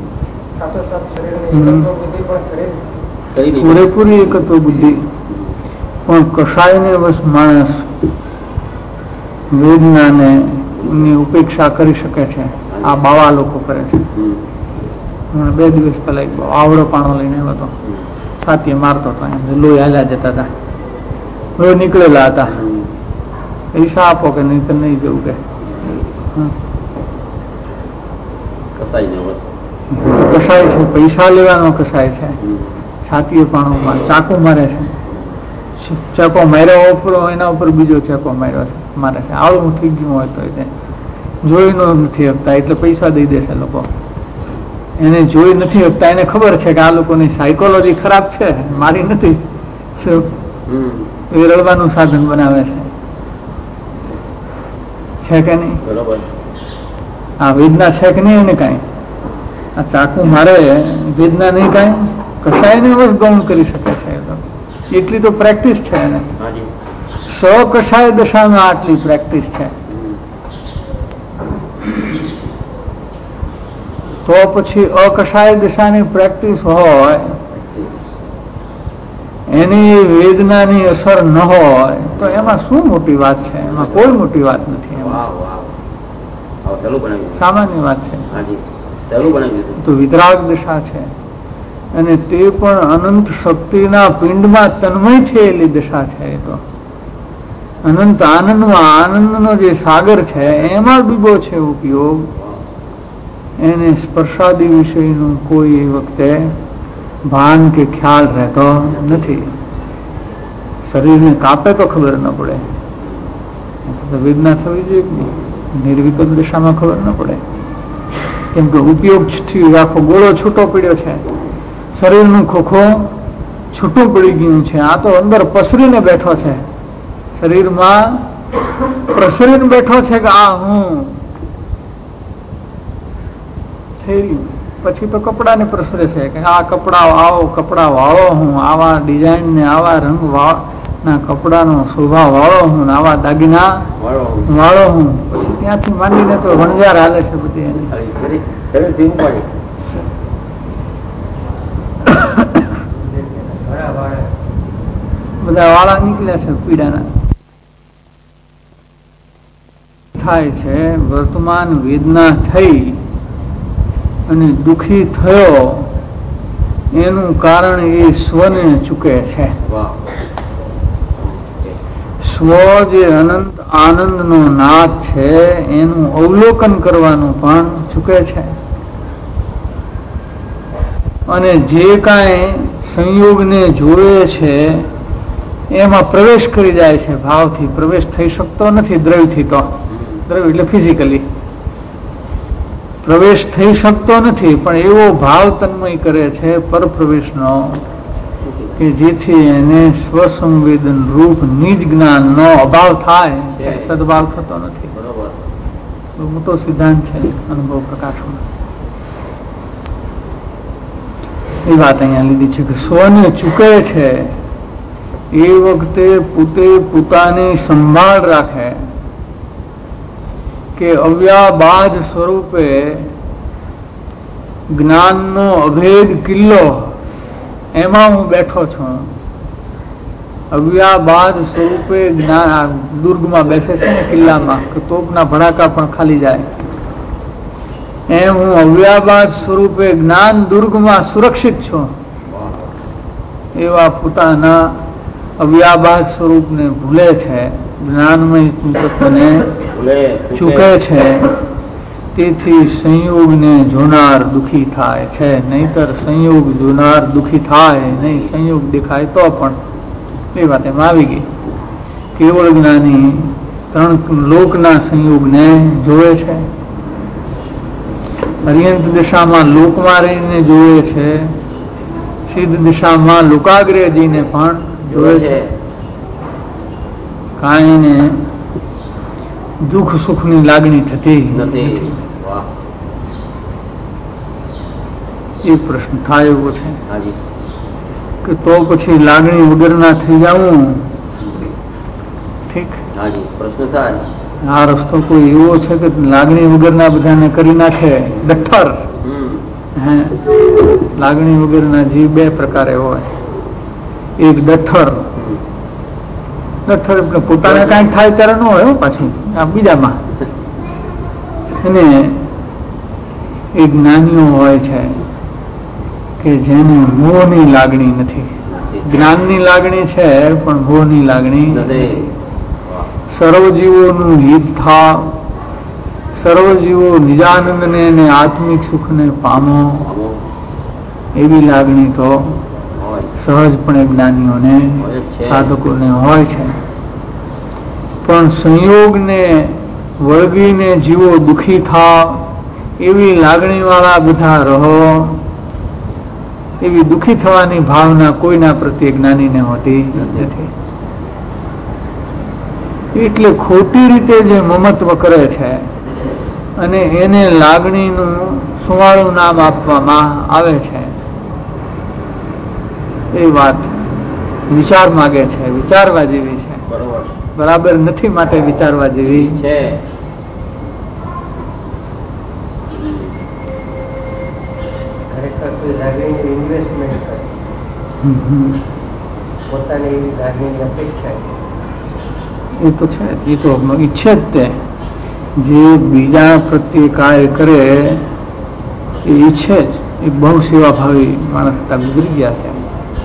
પૂરેપૂરી એકત્વ બુદ્ધિ પણ કસાયને બસ માણસ વેદનાને ની ઉપેક્ષા કરી શકે છે. આ બાવા લોકો કરે છે. બે દિવસ પહેલા એક આવડો પાણો લઈને આવ્યો હતો, છાતીએ મારતો હતો, એમ લોહી હાલ્યા જતા હતા, લોહી નીકળેલા હતા. પૈસા આપો કે નહીં તો નહીં જવું કે કસાઈને વસ્તુ. કસાય છે, પૈસા લેવાનો કસાય છે. છાતીએ પાણોમાં ચાકુ મારે છે, ચાકો માર્યો ઉપર એના ઉપર બીજો ચાકો માર્યો છે મારે છે. આવું થઈ ગયું હોય તો એને જોઈ નથી શકતા એટલે પૈસા દઈ દેશે લોકો. એને જોઈ નથી શકતા, એને ખબર છે કે આ લોકોની સાયકોલોજી ખરાબ છે, મારી નથી, એ રડવાનું સાધન બનાવે છે. છે કે નહીં? બરોબર. આ વેદના છે કે નહીં? એને કઈ આ ચાકુ મારે વેદના નહીં, કઈ કસાય ને બસ ગૌણ કરી શકે છે. એટલી તો પ્રેક્ટિસ છે એને. સકસાય દશામાં આટલી પ્રેક્ટિસ છે. તો પછી અકસાય દશાની પ્રેક્ટિસ હોય, એની વેદનાની અસર ન હોય તો એમાં શું મોટી વાત છે? એમાં કોઈ મોટી વાત નથી. સામાન્ય વાત છે. તો વિતરાગ દશા છે, અને તે પણ અનંત શક્તિના પિંડમાં તન્મય થયેલી દશા છે. એ તો અનંત આનંદમાં આનંદનો જે સાગર છે એમાં ડૂબો છે ઉપયોગ. એને સ્પર્શાદી વિષયનું કોઈ વખતે ભાન કે ખ્યાલ રહેતો નથી. શરીરને કાપે તો ખબર ન પડે, તો વેદના થવી જોઈએ કે નહીં? નિર્વિકલ્પ દશામાં ખબર ન પડે, કેમ કે ઉપયોગથી આખો ગોળો છૂટો પડ્યો છે, શરીરનું ખોખો છૂટું પડી ગયું છે. આ તો અંદર પસરીને બેઠો છે, શરીરમાં પ્રસરીને બેઠો છે કે આ હું થઈ રહ્યું. પછી તો કપડા ને પ્રસરે છે કે આ કપડા આવો કપડા વાળો હું, આવા ડિઝાઇન ને આવા રંગ ના કપડાનો શોભા વાળો હું, આવા દાગીના વાળો હું. પછી ત્યાંથી માંડીને તો વણઝાર હાલે છે બધી એની. બધા વાળા નીકળ્યા છે પીડાના. થાય છે વર્તમાન વેદના થઈ અને દુખી થયો, એનું કારણ એ સ્વને ચૂકે છે. સ્વ જે અનંત આનંદનો નાદ છે એનું અવલોકન કરવાનું પણ ચૂકે છે. અને જે કાંઈ સંયોગને જોવે છે એમાં પ્રવેશ કરી જાય છે. ભાવથી પ્રવેશ થઈ શકતો નથી, દ્રવ્યથી. તો દ્રવ્ય એટલે ફિઝિકલી પ્રવેશ થઈ શકતો નથી, પણ એવો ભાવ તન્મય કરે છે પર પ્રવેશનો કે જેથી એને સ્વસંવેદન રૂપ નિજ જ્ઞાનનો અભાવ થાય, સદભાવ થતો નથી. બહુ મોટો સિદ્ધાંત છે અનુભવ પ્રકાશમાં. એ વાત અહીંયા લીધી છે કે સ્વને ચૂકે છે એ વખતે પોતે પોતાની સંભાળ રાખે કે અવ્યાબાદ સ્વરૂપે જ્ઞાનનો અભેદ કિલ્લો એમાં હું બેઠો છું. અવ્યાબાદ સ્વરૂપે જ્ઞાન દુર્ગમાં બેસે છે ને કિલ્લામાં, કે તોપના ભડાકા પણ ખાલી જાય એમ હું અવ્યાબાદ સ્વરૂપે જ્ઞાન દુર્ગમાં સુરક્ષિત છું. એવા પોતાના અવ્યાબાદ સ્વરૂપને ભૂલે છે, જ્ઞાનમય તત્વને ચૂકે છે. તેથી સંયોગને જોનાર દુઃખી થાય છે, નહીતર સંયોગ જોનાર દુઃખી થાય નહીં. સંયોગ દેખાય તો પણ એ વાત એમાં આવી ગઈ. કેવળ જ્ઞાની ત્રણ લોકના સંયોગને જોવે છે. અર્યંત દિશામાં લોકમાં રહીને જોવે છે, સિદ્ધ દિશામાં લોકાગ્રજીને પણ જોવે છે. કાંઈને દુઃખ સુખની લાગણી થતી નથી. એ પ્રશ્ન થાય એવો છે કે તો પછી લાગણી વગરના થઈ જવું ઠીક? પ્રશ્ન થાય. આ રસ્તો કોઈ એવો છે કે લાગણી વગરના બધાને કરી નાખે ડઠ્ઠર. હે, લાગણી વગરના જીવ બે પ્રકારે હોય. એક ડઠ્ઠર, ડઠ્ઠર એટલે પોતાને કાંઈક થાય ત્યારે ન હોય પાછું આ બીજામાં. અને એ જ્ઞાનીઓ હોય છે કે જેને મોહની લાગણી નથી. જ્ઞાનની લાગણી છે પણ મોહની લાગણી નથી. સર્વ જીવોનું હિત થાવ, સર્વ જીવો નિજાનંદને અને આત્મિક સુખને પામો એવી લાગણી તો સહજપણે જ્ઞાનીઓને સાધકોને હોય છે. પણ સંયોગને વળગીને જીવો દુઃખી થાવ એવી લાગણી વાળા બધા રહો, એવી દુઃખી થવાની ભાવના કોઈના પ્રત્યે જ્ઞાનીને હોતી નથી. એટલે ખોટી રીતે જે મમત્વ કરે છે અને એને લાગણીનું સુવાળું નામ આપવામાં આવે છે, એ વાત વિચાર માગે છે, વિચારવા જેવી છે. બરાબર નથી, માટે વિચારવા જેવી છે. એ તો છે, એ તો ઈચ્છે જ તે જે બીજા પ્રત્યે કાર્ય કરે એ ઈચ્છે જ. એ બહુ સેવાભાવી માણસ હતા, ગુજરી ગયા છે.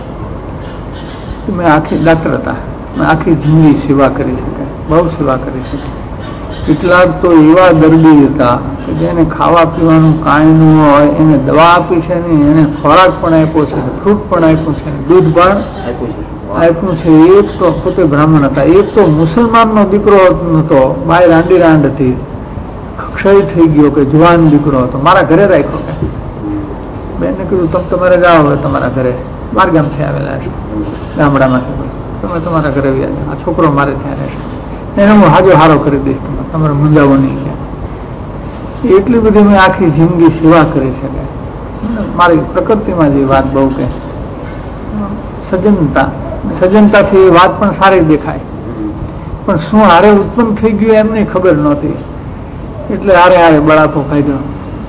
મેં આખી ડાક્ટર હતા, મેં આખી જિંદગી સેવા કરી શકે, બહુ સેવા કરી શકે. કેટલાક તો એવા દર્દી હતા કે જેને ખાવા પીવાનું કાંઈ ન હોય, એને દવા આપી છે ને, એને ખોરાક પણ આપ્યો છે, ફ્રૂટ પણ આપ્યું છે, દૂધ પણ આપ્યું છે. એક તો પોતે બ્રાહ્મણ હતા, એક તો મુસલમાનનો દીકરો નતો, બાય રાંડી રાંડ હતી, ક્ષય થઈ ગયો કે જુવાન દીકરો હતો, મારા ઘરે રાખ્યો. કે બેનને કીધું તમે તમારે જાઓ, હવે તમારા ઘરે બાર ગામથી આવેલા છે, ગામડામાંથી, તમે તમારા ઘરે વ્યા, આ છોકરો મારે ત્યાં રહેશે, એને હું હાજો હારો કરી દઈશ, તમે તમારે મૂંઝાવો નહીં. કે એટલી બધી મેં આખી જિંદગી સેવા કરી છે. કે મારી પ્રકૃતિમાં જે વાત બહુ કે સજ્જનતા, સજ્જનતાથી એ વાત પણ સારી દેખાય, પણ શું હારે ઉત્પન્ન થઈ ગયું એમને ખબર નહોતી. એટલે હારે હારે બળાપો કાઢ્યો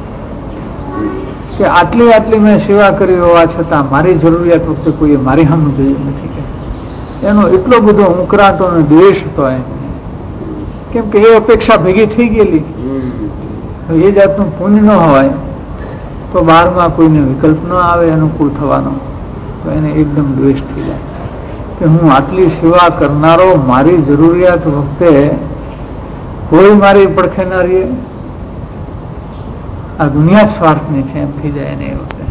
કે આટલી આટલી મેં સેવા કરી હોવા છતાં મારી જરૂરિયાત વખતે કોઈએ મારી સામે જોયું નથી. કે એનો એટલો બધો ઉકળાટો અને દ્વેષ હતો એમ, કેમ કે એ અપેક્ષા ભેગી થઈ ગયેલી. એ જાતનું પુણ્ય ન હોય તો બહારમાં કોઈને વિકલ્પ ન આવે અનુકૂળ થવાનો, તો એને એકદમ દ્વેષ થઈ જાય કે હું આટલી સેવા કરનારો મારી જરૂરિયાત વખતે કોઈ મારી પડખે ના રહે, આ દુનિયા સ્વાર્થની છે એમ થઈ જાય એને એ વખતે.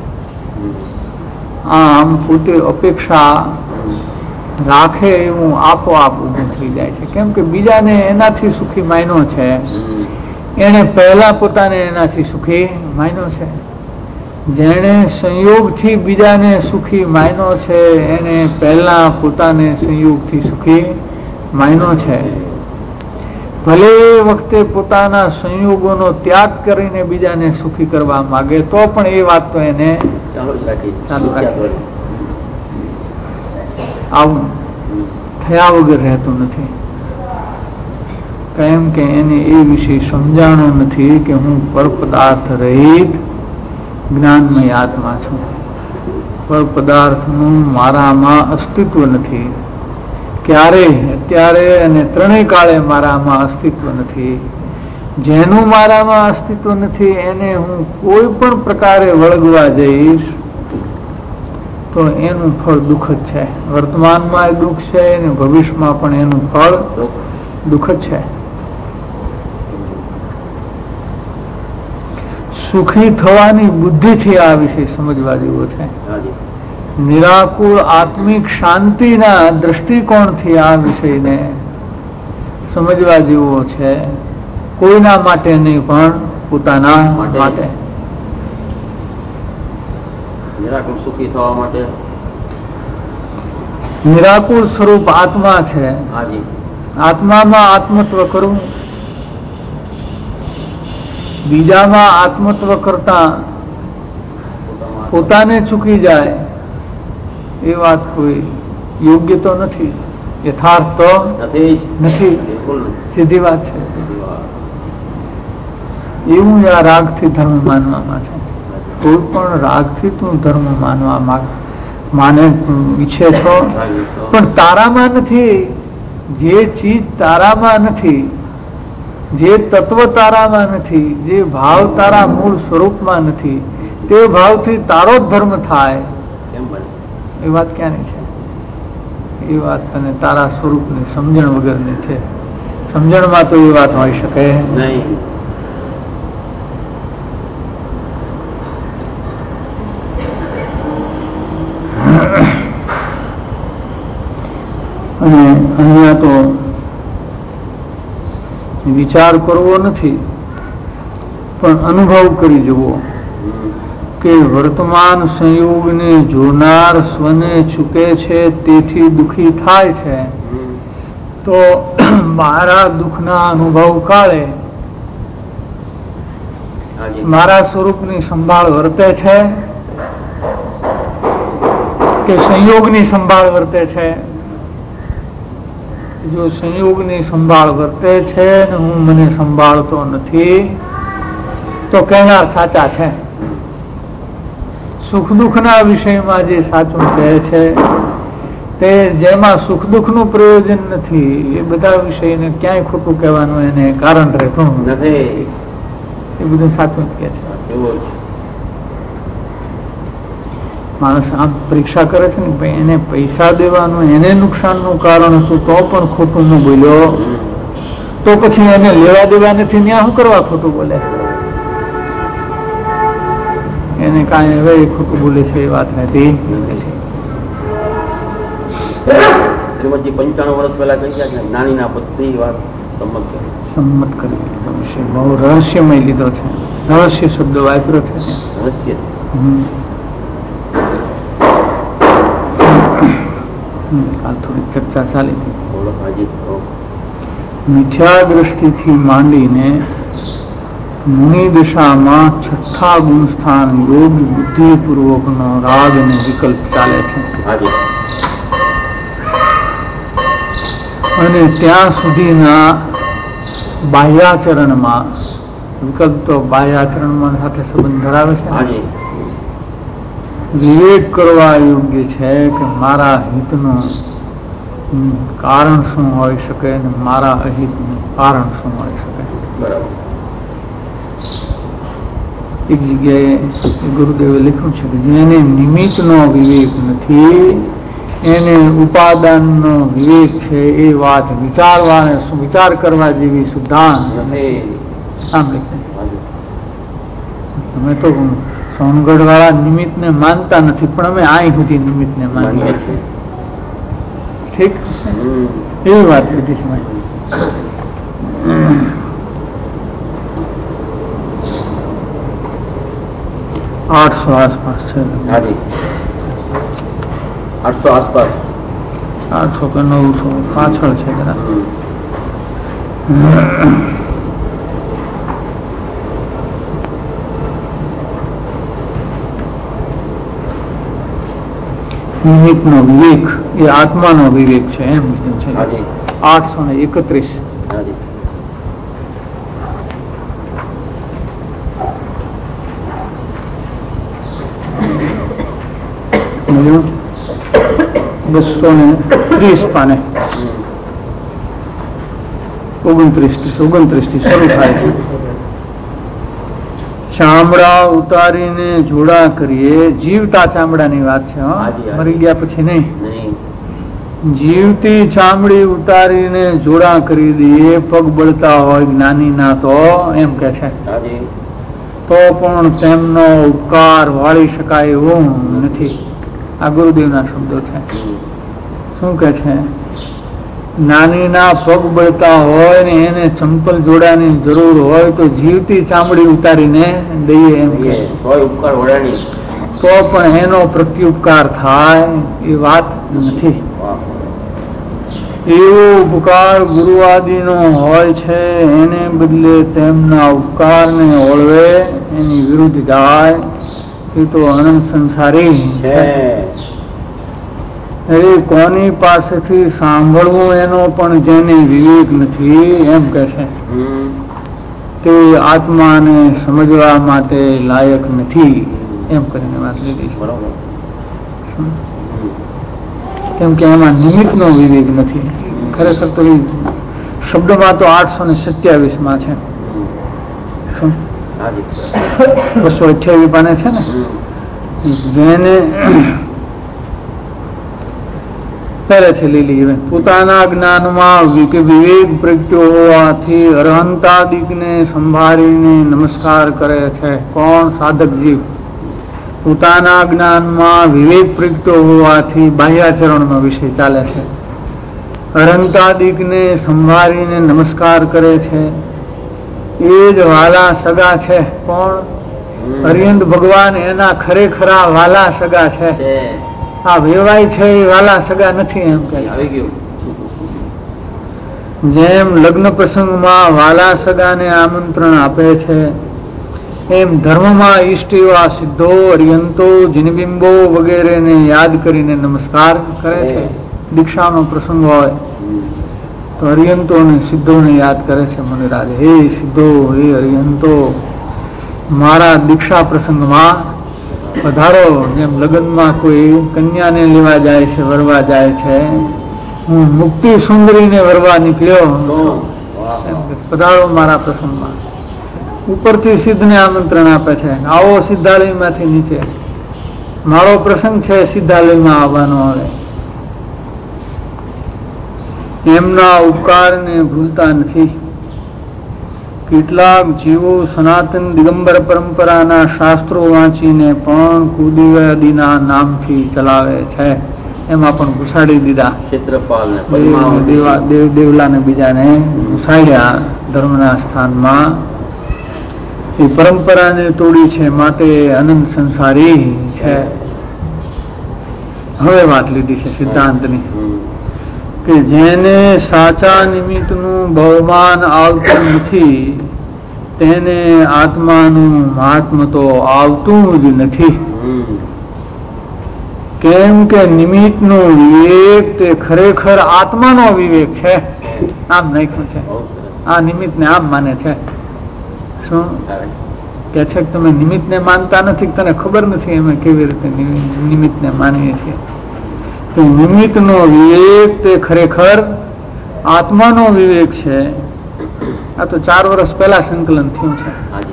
આમ પોતે અપેક્ષા રાખે એવું આપોઆપ ઊભું થઈ જાય છે. કેમ કે બીજાને એનાથી સુખી માન્યો છે, એને પહેલા પોતાને એનાથી સુખી માન્યો છે. જેણે સંયોગથી બીજાને સુખી માન્યો છે, એને પહેલા પોતાને સંયોગથી સુખી માન્યો છે. ભલે એ વખતે પોતાના સંયોગોનો ત્યાગ કરીને બીજાને સુખી કરવા માંગે તો પણ એ વાત તો એને ચાલુ રાખી છે. આવું થયા વગર રહેતું નથી. કેમ કે એને એ વિશે સમજાણું નથી કે હું પર પદાર્થ રહિત જ્ઞાનમય આત્મા છું. પર પદાર્થનું મારામાં અસ્તિત્વ નથી, ક્યારેય, અત્યારે અને ત્રણેય કાળે મારામાં અસ્તિત્વ નથી. જેનું મારામાં અસ્તિત્વ નથી એને હું કોઈ પણ પ્રકારે વળગવા જઈશ તો એનું ફળ દુઃખ જ છે. વર્તમાનમાં દુઃખ છે અને ભવિષ્યમાં પણ એનું ફળ દુઃખ જ છે. સુખી થવાની બુદ્ધિથી આ વિષય સમજવા જેવો છે. નિરાકુળ આત્મિક શાંતિના દ્રષ્ટિકોણથી આ વિષયને સમજવા જેવો છે. કોઈના માટે નહીં, પણ પોતાના માટે. નિરાકુળ સુખી થવા માટે નિરાકુળ સ્વરૂપ આત્મા છે. આત્મામાં આત્મત્વ કરવું, બીજામાં આત્મત્વ કરતા પોતાને ચૂકી જાય એ વાત કોઈ યોગ્ય તો નથી, યથાર્થ તો નથી, સીધી વાત છે. એવું આ રાગથી ધર્મ માનવામાં છે. કોઈ પણ રાગથી તું ધર્મ માનવા માને ઈચ્છે છો, પણ તારામાં નથી. જે ચીજ તારામાં નથી, જે તત્વ તારામાં નથી, જે ભાવ તારા મૂળ સ્વરૂપમાં નથી, તે ભાવથી તારો જ ધર્મ થાય એ વાત ક્યાંની છે? એ વાત તને તારા સ્વરૂપની સમજણ વગરની છે. સમજણમાં તો એ વાત હોઈ શકે નહીં. અને અહીંયા તો વિચાર કરવો નથી, પણ અનુભવ કરી જવો કે વર્તમાન સંયોગને જોનાર સ્વને ચૂકે છે, તેથી દુઃખી થાય છે. તો મારા દુઃખના અનુભવ કાળે મારા સ્વરૂપની સંભાળ વર્તે છે કે સંયોગની સંભાળ વર્તે છે? જો સંયોગની સંભાળ વર્તે છે ને હું મને સંભાળતો નથી, તો કહેનાર સાચા છે. સુખ દુઃખના વિષયમાં જે સાચું કહે છે તે જેમાં સુખ દુઃખનું પ્રયોજન નથી, એ બધા વિષયને ક્યાંય ખોટું કહેવાનું એને કારણ રહેતું નથી. એ બધું સાચું જ કહે છે. માણસ આમ પરીક્ષા કરે છે ને, એને પૈસા દેવાનું એને નુકસાનનું કારણ હતું તો પણ ખોટું ન બોલ્યો, તો પછી એને લેવા દેવા નથી, ત્યાં શું કરવા ખોટું બોલે? એને કાંઈ હવે ખોટું બોલે છે એ વાત નથી. શ્રીમદજી પંચાણું વર્ષ પહેલા કહી ગયા કે જ્ઞાનીના બધી વાત સંમત કરી સંમત કરી લીધો વિષય બહુ રહસ્યમય લીધો છે. રહસ્ય શબ્દ વાપર્યો છે. રહસ્ય કાલ થોડી ચર્ચા ચાલી હતી. મિથ્યા દ્રષ્ટિથી માંડીને મુનિ દશામાં છઠ્ઠા ગુણ સ્થાન યોગ બુદ્ધિપૂર્વકનો રાગ અને વિકલ્પ ચાલે છે. અને ત્યાં સુધીના બાહ્યાચરણમાં વિકલ્પ તો બાહ્યાચરણમાં સાથે સંબંધ ધરાવે છે. વિવેક કરવા યોગ્ય છે કે મારા હિતનું કારણ શું હોઈ શકે અને મારા અહિતનું કારણ શું હોઈ શકે. બરાબર. એક જગ્યાએ ગુરુદેવે લખ્યું છે કે જેને નિમિત્તનો વિવેક નથી એને ઉપાદાનનો વિવેક છે એ વાત વિચારવા વિચાર કરવા જેવી સિદ્ધાંત સાંભળી. અમે તો સોનગઢ વાળા નિમિત્તને માનતા નથી, પણ અમે અહીં સુધી નિમિત્તને માનીએ છીએ. ઠીક, એવી વાત લીધી છે. આઠસો આસપાસ છે. આઠસો આસપાસ આઠસો કે નવસો પાછળ છે જરા. નિમિત્તનો વિવેક એ આત્માનો વિવેક છે એમ છે. આઠસો ને એકત્રીસ બસો ને ત્રીસ પાને ઓગણત્રીસ ઓગણત્રીસ થી શરૂ થાય છે. ચામડા ઉતારીને જોડા કરીએ, જીવતા ચામડાની વાત છે, મરી ગયા પછી નહીં. જીવતી ચામડી ઉતારીને જોડા કરી દઈએ, પગ બળતા હોય જ્ઞાની ના તો એમ કે છે, તો પણ તેમનો ઉપકાર વાળી શકાય એવું નથી. આ ગુરુદેવના શબ્દો છે. શું કે છે? જ્ઞાનીના પગ બળતા હોય ને એને ચંપલ જોડાની જરૂર હોય તો જીવતી ચામડી ઉતારીને દઈએ એમ કે તો પણ એનો પ્રત્યુપકાર થાય એ વાત નથી. એવો ઉપકાર ગુરુઆદિનો હોય છે, એને બદલે તેમના ઉપકારને ઓળવે, એની વિરુદ્ધ જાય, એ તો અનંત સંસારી છે. એ કોની પાસેથી સાંભળવું એનો પણ જેને વિવેક નથી એમ કે છે, તે આત્માને સમજવા માટે લાયક નથી એમ કરીને વાત લીધી છે. કેમ કે એમાં નિમિત્તનો વિવેક નથી. ખરેખર તો એ શબ્દમાં તો આઠસો ને સત્યાવીસ માં છે. શું બસો અઠ્યાવીસ પાને છે ને, જેને પહેલેથી લઈ લઈએ. પોતાના જ્ઞાનમાં વિવેક પ્રગટ્યો હોવાથી અરહંતાદિકને સંભાળીને નમસ્કાર કરે છે. કોણ? સાધક જીવ. પોતાના જ્ઞાનમાં વિવેક પ્રગટ્યો હોવાથી બાહ્યાચરણનો વિષય ચાલે છે. અરંતાદિકને સંભાળીને નમસ્કાર કરે છે એ જ વાલા સગા છે. પણ અરિયંત ભગવાન એના ખરેખરા વાલા સગા છે. આ વેવાય છે એ વાલા સગા નથી એમ કે છે. જેમ લગ્ન પ્રસંગમાં વાલા સગાને આમંત્રણ આપે છે એમ ધર્મમાં ઈષ્ટ એવા સિદ્ધો અરિયંતો જીનબિંબો વગેરેને યાદ કરીને નમસ્કાર કરે છે. દીક્ષાનો પ્રસંગ હોય તો અરિયંતો અને સિદ્ધોને યાદ કરે છે મુનિરાજ. હે સિદ્ધો, હે અરિયંતો, મારા દીક્ષા પ્રસંગમાં પધારો. જેમ લગ્નમાં કોઈ કન્યાને લેવા જાય છે, વરવા જાય છે, હું મુક્તિ સુંદરીને વરવા નીકળ્યો, પધારો મારા પ્રસંગમાં. ઉપરથી સિદ્ધને આમંત્રણ આપે છે, આવો સિદ્ધાલયમાંથી નીચે, મારો પ્રસંગ છે સિદ્ધાલયમાં આવવાનો. આવે એમના ઉપકારને ભૂલતા નથી. કેટલાક જીવો સનાતન દિગંબર પરંપરાના શાસ્ત્રો વાંચીને પણ કુદીવાદીના નામથી ચલાવે છે. એમાં પણ ઘુસાડી દીધા. દેવ દેવલા ને બીજાને ઘુસાડ્યા ધર્મના સ્થાનમાં. એ પરંપરાને તોડી છે, માટે અનંત સંસારી છે. હવે વાત લીધી છે સિદ્ધાંતની કે જેને સાચા નિમિત્તનું બહુમાન આવતું નથી તેને આત્માનું મહાત્મ તો આવતું જ નથી. કેમ કે નિમિત્તનો વિવેક તે ખરેખર આત્માનો વિવેક છે. આમ નાખ્યું છે. આ નિમિત્તને આમ માને છે. શું કે છે કે તમે નિમિત્તને માનતા નથી, તને ખબર નથી અમે કેવી રીતે નિમિત્તને માનીએ છીએ. નિમિત્તનો વિવેક તે ખરેખર આત્માનો વિવેક છે. આ તો ચાર વર્ષ પહેલા સંકલન થયું છે.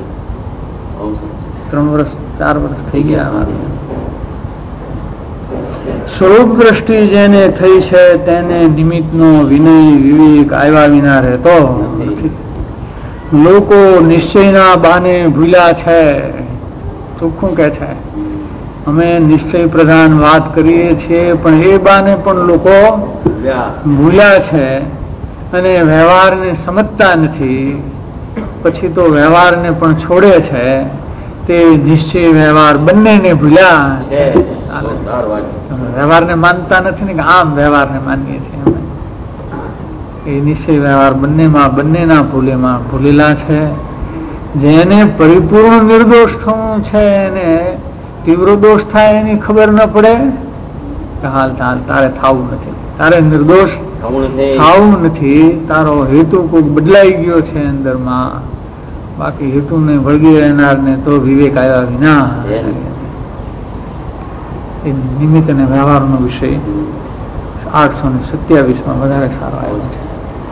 ત્રણ વર્ષ ચાર વર્ષ થઈ ગયા. સ્વરૂપ દ્રષ્ટિ જેને થઈ છે તેને નિમિત્તનો વિનય વિવેક આવ્યા વિના રહેતો નથી. લોકો નિશ્ચયના બહાને ભૂલ્યા છે. ચોખ્ખું કે છે અમે નિશ્ચય પ્રધાન વાત કરીએ છીએ, પણ એ બાને પણ લોકો ભૂલ્યા છે અને વ્યવહારને સમજતા નથી. પછી તો વ્યવહારને પણ છોડે છે. તે નિશ્ચય વ્યવહાર બંનેને ભૂલ્યા છે. વ્યવહારને માનતા નથી ને કે આમ વ્યવહારને માનીએ છીએ અમે. એ નિશ્ચય વ્યવહાર બંનેમાં બંનેના ભૂલેમાં ભૂલેલા છે. જેને પરિપૂર્ણ નિર્દોષ થવું છે એને તીવ્ર દોષ થાય એની ખબર ન પડે કે હાલ હાલ તારે થવું નથી, તારે નિર્દોષ થવું નથી. તારો હેતુ કોઈક બદલાઈ ગયો છે અંદરમાં. બાકી હેતુને વળગી રહેનારને તો વિવેક આવ્યા વિના. એ નિમિત્ત અને વ્યવહારનો વિષય આઠસો ને સત્યાવીસ માં વધારે સારો આવ્યો છે.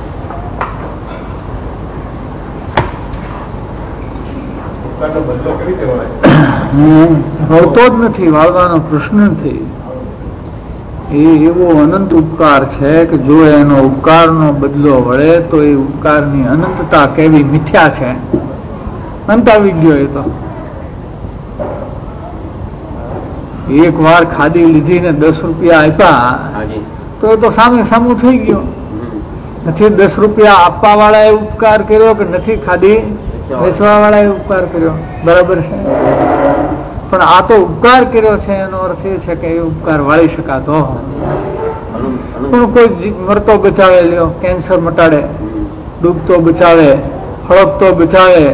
વળતો જ નથી, વાળવાનો પ્રશ્ન નથી. એ એવો અનંત ઉપકાર છે કે જો એનો ઉપકારનો બદલો વળે તો એ ઉપકારની અનંતતા કેવી મિથ્યા છે. અંત આવી ગયો. એ તો એક વાર ખાદી લીધી ને દસ રૂપિયા આપ્યા તો એ તો સામે સામું થઈ ગયો. નથી દસ રૂપિયા આપવા વાળા એ ઉપકાર કર્યો કે નથી ખાદી વેચવા વાળા એ ઉપકાર કર્યો. બરાબર છે. પણ આ તો ઉપકાર કર્યો છે એનો અર્થ એ છે કે એ ઉપકાર વાળી શકાતો. પણ કોઈ મરતો બચાવે, લ્યો કેન્સર મટાડે, ડૂબતો બચાવે, હળપતો બચાવે.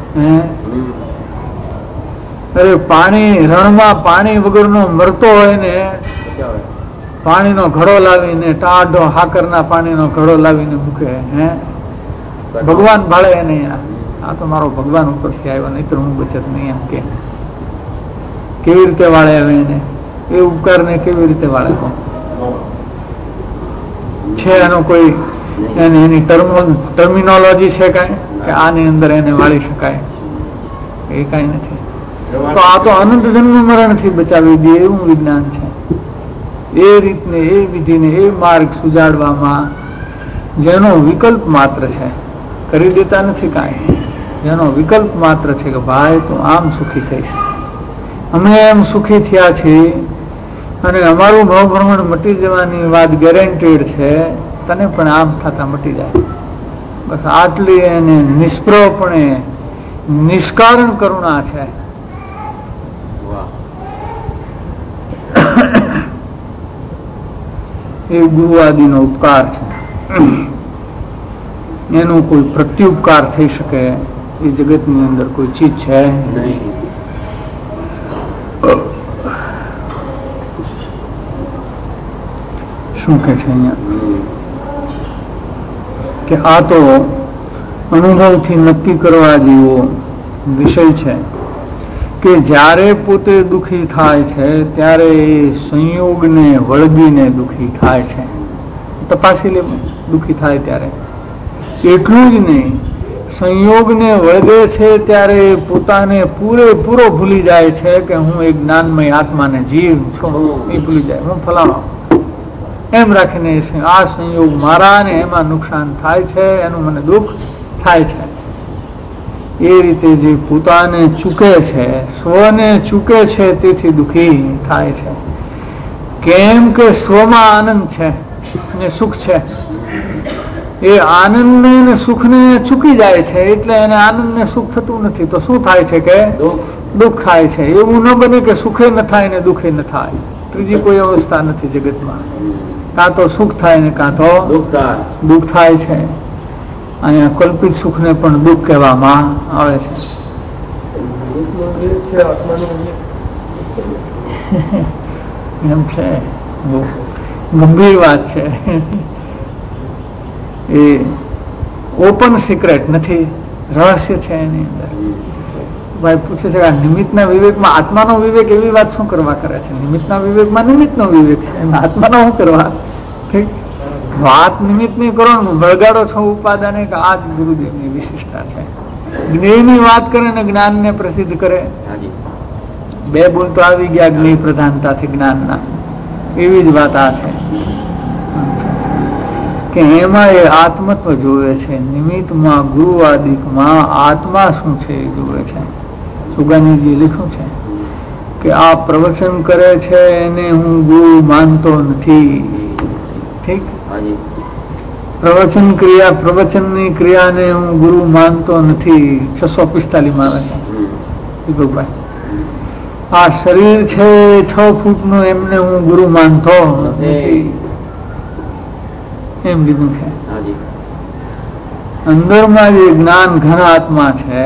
અરે પાણી રણમાં પાણી વગરનો મરતો હોય ને પાણીનો ઘડો લાવીને ટાઢો હાકરના પાણીનો ઘડો લાવીને મૂકે. હે ભગવાન ભાળે એને. આ તો મારો ભગવાન ઉપરથી આવ્યો, નહીં તો હું બચત નહીં. એમ કે કેવી રીતે વાળે હવે એને? એ ઉપકાર ને કેવી રીતે વાળે છે? એનો કોઈ એની ટર્મિનોલોજી છે કઈ કે આની અંદર એને વાળી શકાય? એ કઈ નથી. તો આ તો અનંત જન્મ મરણ થી બચાવી દે એવું વિજ્ઞાન છે. એ રીતને એ વિધિને એ માર્ગ સુજાડવામાં જેનો વિકલ્પ માત્ર છે, કરી દેતા નથી કાંઈ. જેનો વિકલ્પ માત્ર છે કે ભાઈ તું આમ સુખી થઈશ, અમે એમ સુખી થયા છીએ અને અમારું ભાવ ભ્રમણ મટી જવાની વાત ગેરંટેડ છે, તને પણ આમ થતા મટી જાય. બસ આટલી એને નિષ્પ્રભપણે નિષ્કારણ કરુણા છે. એ ગુરુવાદીનો ઉપકાર છે. એનો કોઈ પ્રત્યુપકાર થઈ શકે એ જગતની અંદર કોઈ ચીજ છે નહીં. શું કે છે અહીંયા કે આ તો અનુભવથી નક્કી કરવા જેવો વિષય છે કે જ્યારે પોતે દુઃખી થાય છે ત્યારે એ સંયોગને વળગીને દુઃખી થાય છે. તપાસી લે દુઃખી થાય ત્યારે. એટલું જ નહીં, સંયોગને વળગે છે ત્યારે પોતાને પૂરેપૂરો ભૂલી જાય છે કે હું એક જ્ઞાનમય આત્માને જીવ છું. એ ભૂલી જાય, હું ફલાણો એમ રાખીને આ સંયોગ મારા ને એમાં નુકસાન થાય છે, એનું મને દુઃખ થાય છે. એ રીતે જે પોતાને ચૂકે છે, સ્વને ચૂકે છે, તેથી દુઃખી થાય છે. કેમ કે સ્વમાં આનંદ છે અને સુખ છે. એ આનંદને ને સુખને ચૂકી જાય છે એટલે એને આનંદ ને સુખ થતું નથી. તો શું થાય છે કે દુઃખ થાય છે. એવું ન બને કે સુખે ન થાય ને દુઃખે ન થાય. ત્રીજી કોઈ અવસ્થા નથી જગતમાં. કાં તો સુખ થાય ને કાં તો દુઃખ થાય છે. અહીંયા કલ્પિત સુખને પણ દુઃખ કહેવામાં આવે છે. એમ છે, બહુ ગંભીર વાત છે. એ ઓપન સિક્રેટ નથી, રહસ્ય છે એની અંદર. ભાઈ પૂછે છે આ નિમિત્તના વિવેકમાં આત્માનો વિવેક એવી વાત શું કરવા કરે છે? નિમિત્તના વિવેકમાં નિમિત્તનો વિવેક છે, એમાં આત્માનો શું કરવા? વાત નિમિત્ત ની કરો ને બળગાડો છો ઉપાદાને કે આ જ ગુરુદેવની વિશિષ્ટતા છે. જ્ઞેયની વાત કરે ને જ્ઞાનને પ્રસિદ્ધ કરે. બે બોલ તો આવી ગયા જ્ઞેય પ્રધાનતાથી જ્ઞાનના. એવી જ વાત આ છે કે એમાં એ આત્મત્વ જોવે છે. નિમિત્તમાં ગુરુવાદિકમાં આત્મા શું છે એ જોવે છે. સુગાનીજી લખ્યું છે કે આ પ્રવચન કરે છે એને હું ગુરુ માનતો નથી. ઠીક, પ્રવચન ક્રિયા પ્રવચનની ક્રિયાને હું ગુરુ માનતો નથી. છસો પિસ્તાલીસ માં આવે છે દીપકભાઈ. આ શરીર છે છ ફૂટ નું, એમને હું ગુરુ માનતો નથી એમ લીધું છે. અંદરમાં જે જ્ઞાન ઘન આત્મા છે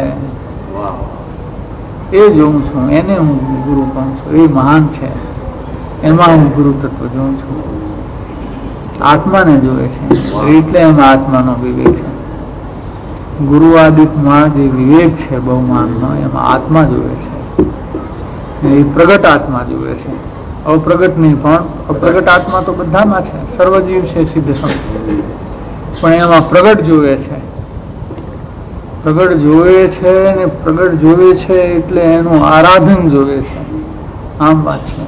એ જોઉં છું, એને હું ગુરુ કહું છું. એ મહાન છે, એમાં હું ગુરુ તત્વ જોઉં છું. આત્માને જોવે છે એટલે એમાં આત્માનો વિવેક છે. ગુરુવાદિકમાં જે વિવેક છે બહુમાનનો, એમાં આત્મા જોવે છે. એ પ્રગટ આત્મા જોવે છે, અપ્રગટ નહીં. પણ અપ્રગટ આત્મા તો બધામાં છે, સર્વજીવ છે સિદ્ધ સંત. પણ એમાં પ્રગટ જોવે છે. પ્રગટ જોવે છે ને પ્રગટ જોવે છે એટલે એનું આરાધન જોવે છે. આમ વાત છે.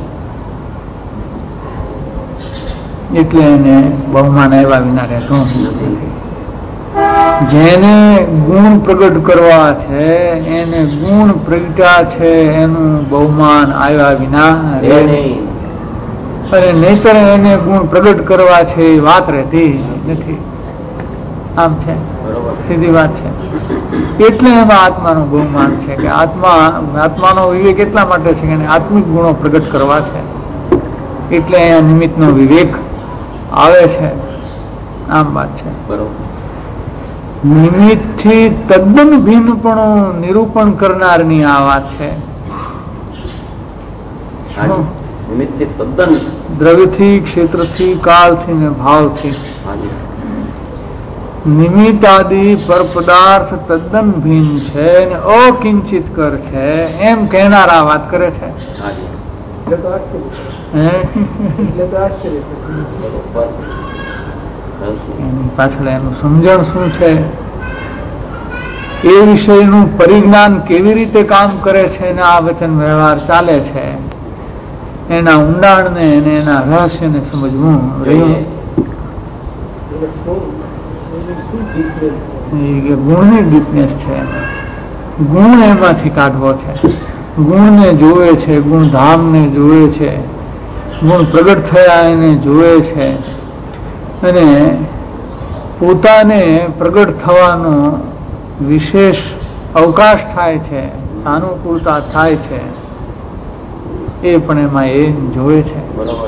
એટલે એને બહુમાન આવ્યા વિના રહેતું નથી. જેને ગુણ પ્રગટ કરવા છે, એને ગુણ પ્રગટ્યા છે, એનું બહુમાન આવ્યા વિના રહે નહીં. અને નહીતર એને ગુણ પ્રગટ કરવા છે એ વાત રહેતી નથી. આમ છે, સીધી વાત છે. એટલે એમાં આત્માનું બહુમાન છે કે આત્મા આત્માનો વિવેક એટલા માટે છે કે આત્મિક ગુણો પ્રગટ કરવા છે. એટલે અહીંયા નિમિત્તનો વિવેક આવે છે. આમ વાત છે. બરોબર. નિમિત્ત થી તદ્દન ભિન્નપણું નિરૂપણ કરનારની આ વાત છે. દ્રવ્યથી, ક્ષેત્રથી, કાળથી ને ભાવથી નિમિત્ત આદિ પર પદાર્થ તદ્દન ભિન્ન છે ને અકિંચિત કર છે એમ કહેનારા વાત કરે છે. એની પાછળ એનું સમજણ શું છે, એ વિષયનું પરિજ્ઞાન કેવી રીતે કામ કરે છે ને આ વચન વ્યવહાર ચાલે છે, એના ઊંડાણને અને એના રહસ્યને સમજવું રહ્યું. ગુણની ડીપનેસ છે, ગુણ એમાંથી કાઢવો છે. ગુણને જોવે છે, ગુણધામને જોવે છે, ગુણ પ્રગટ થયા એને જોવે છે. અને પોતાને પ્રગટ થવાનો વિશેષ અવકાશ થાય છે, સાનુકૂળતા થાય છે, એ પણ એમાં એ જોવે છે.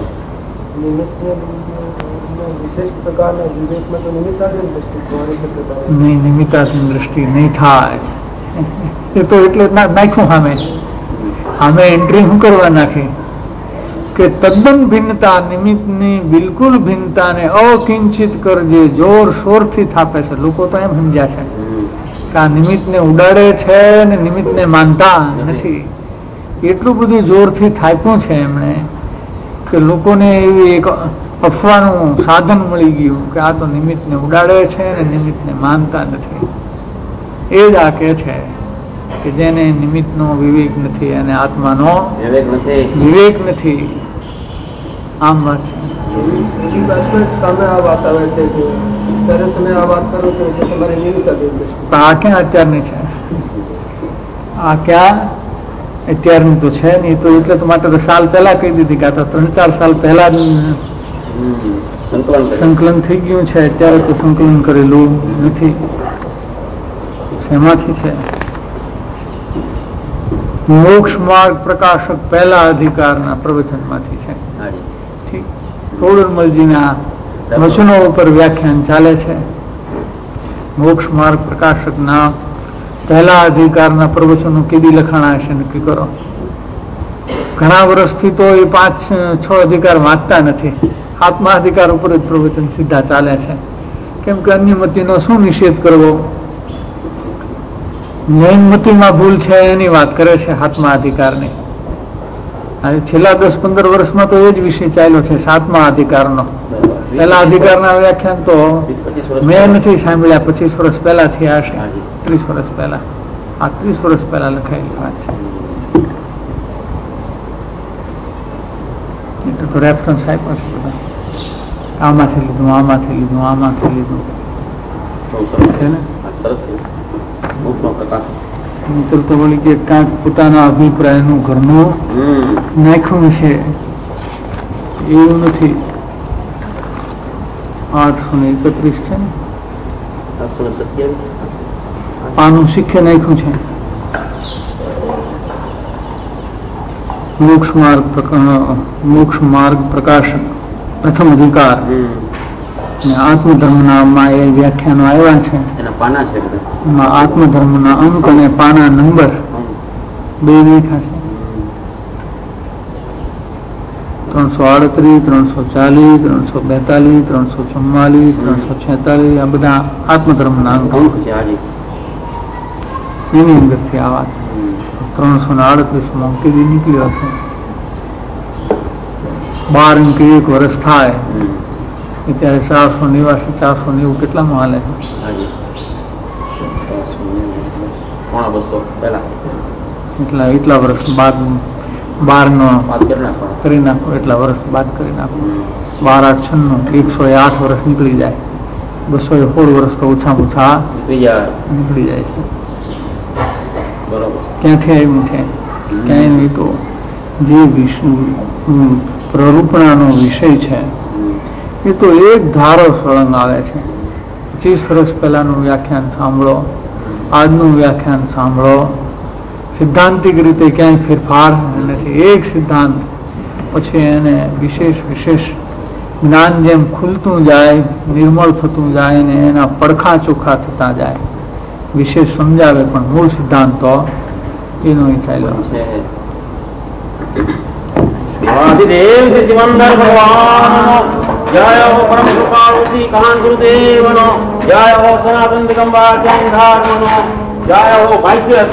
વિશેષ પ્રકારના વિવેકમાં તો નિમિત્તાધીન દ્રષ્ટિ થવાની શક્યતા નહીં, નિમિત્તાધીન દ્રષ્ટિ નહીં થાય. એ તો એટલે નાખ્યું સામે સામે એન્ટ્રી શું કરવા નાખી કે તદ્દન ભિન્નતા, નિમિત્તની બિલકુલ ભિન્નતાને અકિંચિત કરજે જોર શોરથી થાપે છે. લોકો તો એમ સમજ્યા છે કે આ નિમિત્તને ઉડાડે છે ને નિમિત્તને માનતા નથી. એટલું બધું જોરથી થાપ્યું છે એમણે કે લોકોને એવી એક અફવાનું સાધન મળી ગયું કે આ તો નિમિત્તને ઉડાડે છે ને નિમિત્તને માનતા નથી. એ જ આ કે છે કે જેને નિમિત્તનો વિવેક નથી અને આત્માનો વિવેક નથી. આમ વાત છે. સામે આ વાત આવે છે કે ત્યારે તમે આ વાત કરો છો કે તમારી નિમિત્તાધીન દ્રષ્ટિ. આ ક્યાં અત્યારની છે? આ ક્યાં અત્યારની તો છે નહીં. તો એટલે તો માટે તો સાલ પહેલા કહી દીધી કે આ તો ત્રણ ચાર સાલ પહેલા સંકલન થઈ ગયું છે. અત્યારે તો સંકલન કરેલું નથી. એમાંથી છે મોક્ષ માર્ગ પ્રકાશક પહેલા અધિકારના પ્રવચનમાંથી છે. ઠીક, તોડરમલજીના વચનો ઉપર વ્યાખ્યાન ચાલે છે. મોક્ષ માર્ગ પ્રકાશકના પહેલા અધિકારના પ્રવચનો કેદી લખાણા હશે નક્કી કરો. ઘણા વર્ષથી તો એ પાંચ છ અધિકાર વાંચતા નથી. આત્મા અધિકાર ઉપર જ પ્રવચન સીધા ચાલે છે. કેમ કે અન્ય મતીનો શું નિષેધ કરવો? જૈન મતીમાં ભૂલ છે એની વાત કરે છે સાતમા અધિકારની. આજે છેલ્લા દસ પંદર વર્ષમાં તો એ જ વિષય ચાલ્યો છે સાતમા અધિકારનો. પહેલા અધિકારના વ્યાખ્યાન તો મેં નથી સાંભળ્યા. પચીસ વર્ષ પહેલા થયા હશે, ત્રીસ વર્ષ પહેલા. આ ત્રીસ વર્ષ પહેલા લખાયેલી વાત છે. એટલે તો રેફરન્સ આપ્યો છે બધા. આમાંથી લીધું, આમાંથી લીધું, આમાંથી લીધું છે ને. મિત્ર તો બોલી કે કાંઈક પોતાના અભિપ્રાયનું ઘરનું નાખ્યું છે એવું નથી. આઠસો ને એકત્રીસ છે ને, આનું શીખે નાખ્યું છે. મોક્ષ માર્ગ મોક્ષ માર્ગ પ્રકાશક પ્રથમ અધિકાર આત્મધર્મના એ વ્યાખ્યાનો આવ્યા છે. એમાં આત્મધર્મના અંક અને પાના નંબર બે લખ્યા છે. ત્રણસો આડત્રીસ, ત્રણસો ચાલીસ, ત્રણસો બેતાલીસ, ત્રણસો ચુમ્માલીસ, ત્રણસો છેતાલીસ આ બધા આત્મધર્મના અંક એની અંદરથી આ વાત ત્રણસો ને આડત્રીસ માં કેદી નીકળ્યો છે. બાર અંક એક વર્ષ થાય ત્યારે ચારસો નેવાસી ચારસો નેવું કેટલામાં હાલે છે? એટલા એટલા વર્ષ બાદ બાર નો કરી નાખો, એટલા વર્ષ બાદ કરી નાખો. બાર આઠ છન્નું, એકસો આઠ વર્ષ નીકળી જાય. બસો સોળ વર્ષ તો ઓછામાં ઓછા નીકળી જાય છે. ક્યાંથી આવ્યું છે? ક્યાંય નહીં. તો જે પ્રરૂપણાનો વિષય છે એ તો એક ધારો સળંગ આવે છે. પચીસ વર્ષ પહેલાનું વ્યાખ્યાન સાંભળો, આજનું વ્યાખ્યાન સાંભળો, સિદ્ધાંતિક રીતે ક્યાંય ફેરફાર નથી. એક સિદ્ધાંત પછી એને વિશેષ વિશેષ જ્ઞાન જેમ ખુલતું જાય, નિર્મળ થતું જાય ને એના પડખા ચોખ્ખા થતા જાય. વિશેષ સમજાવે પણ મૂળ સિદ્ધાંત તો એનો ચાલ્યો છે. દેવ સિમંદર ભગવાન જય હો પરમ કૃપાળુ શ્રી કાન ગુરુદેવનો જય હો સનાતન દિગંબર જૈન ધર્મનો જય હો ભાઈ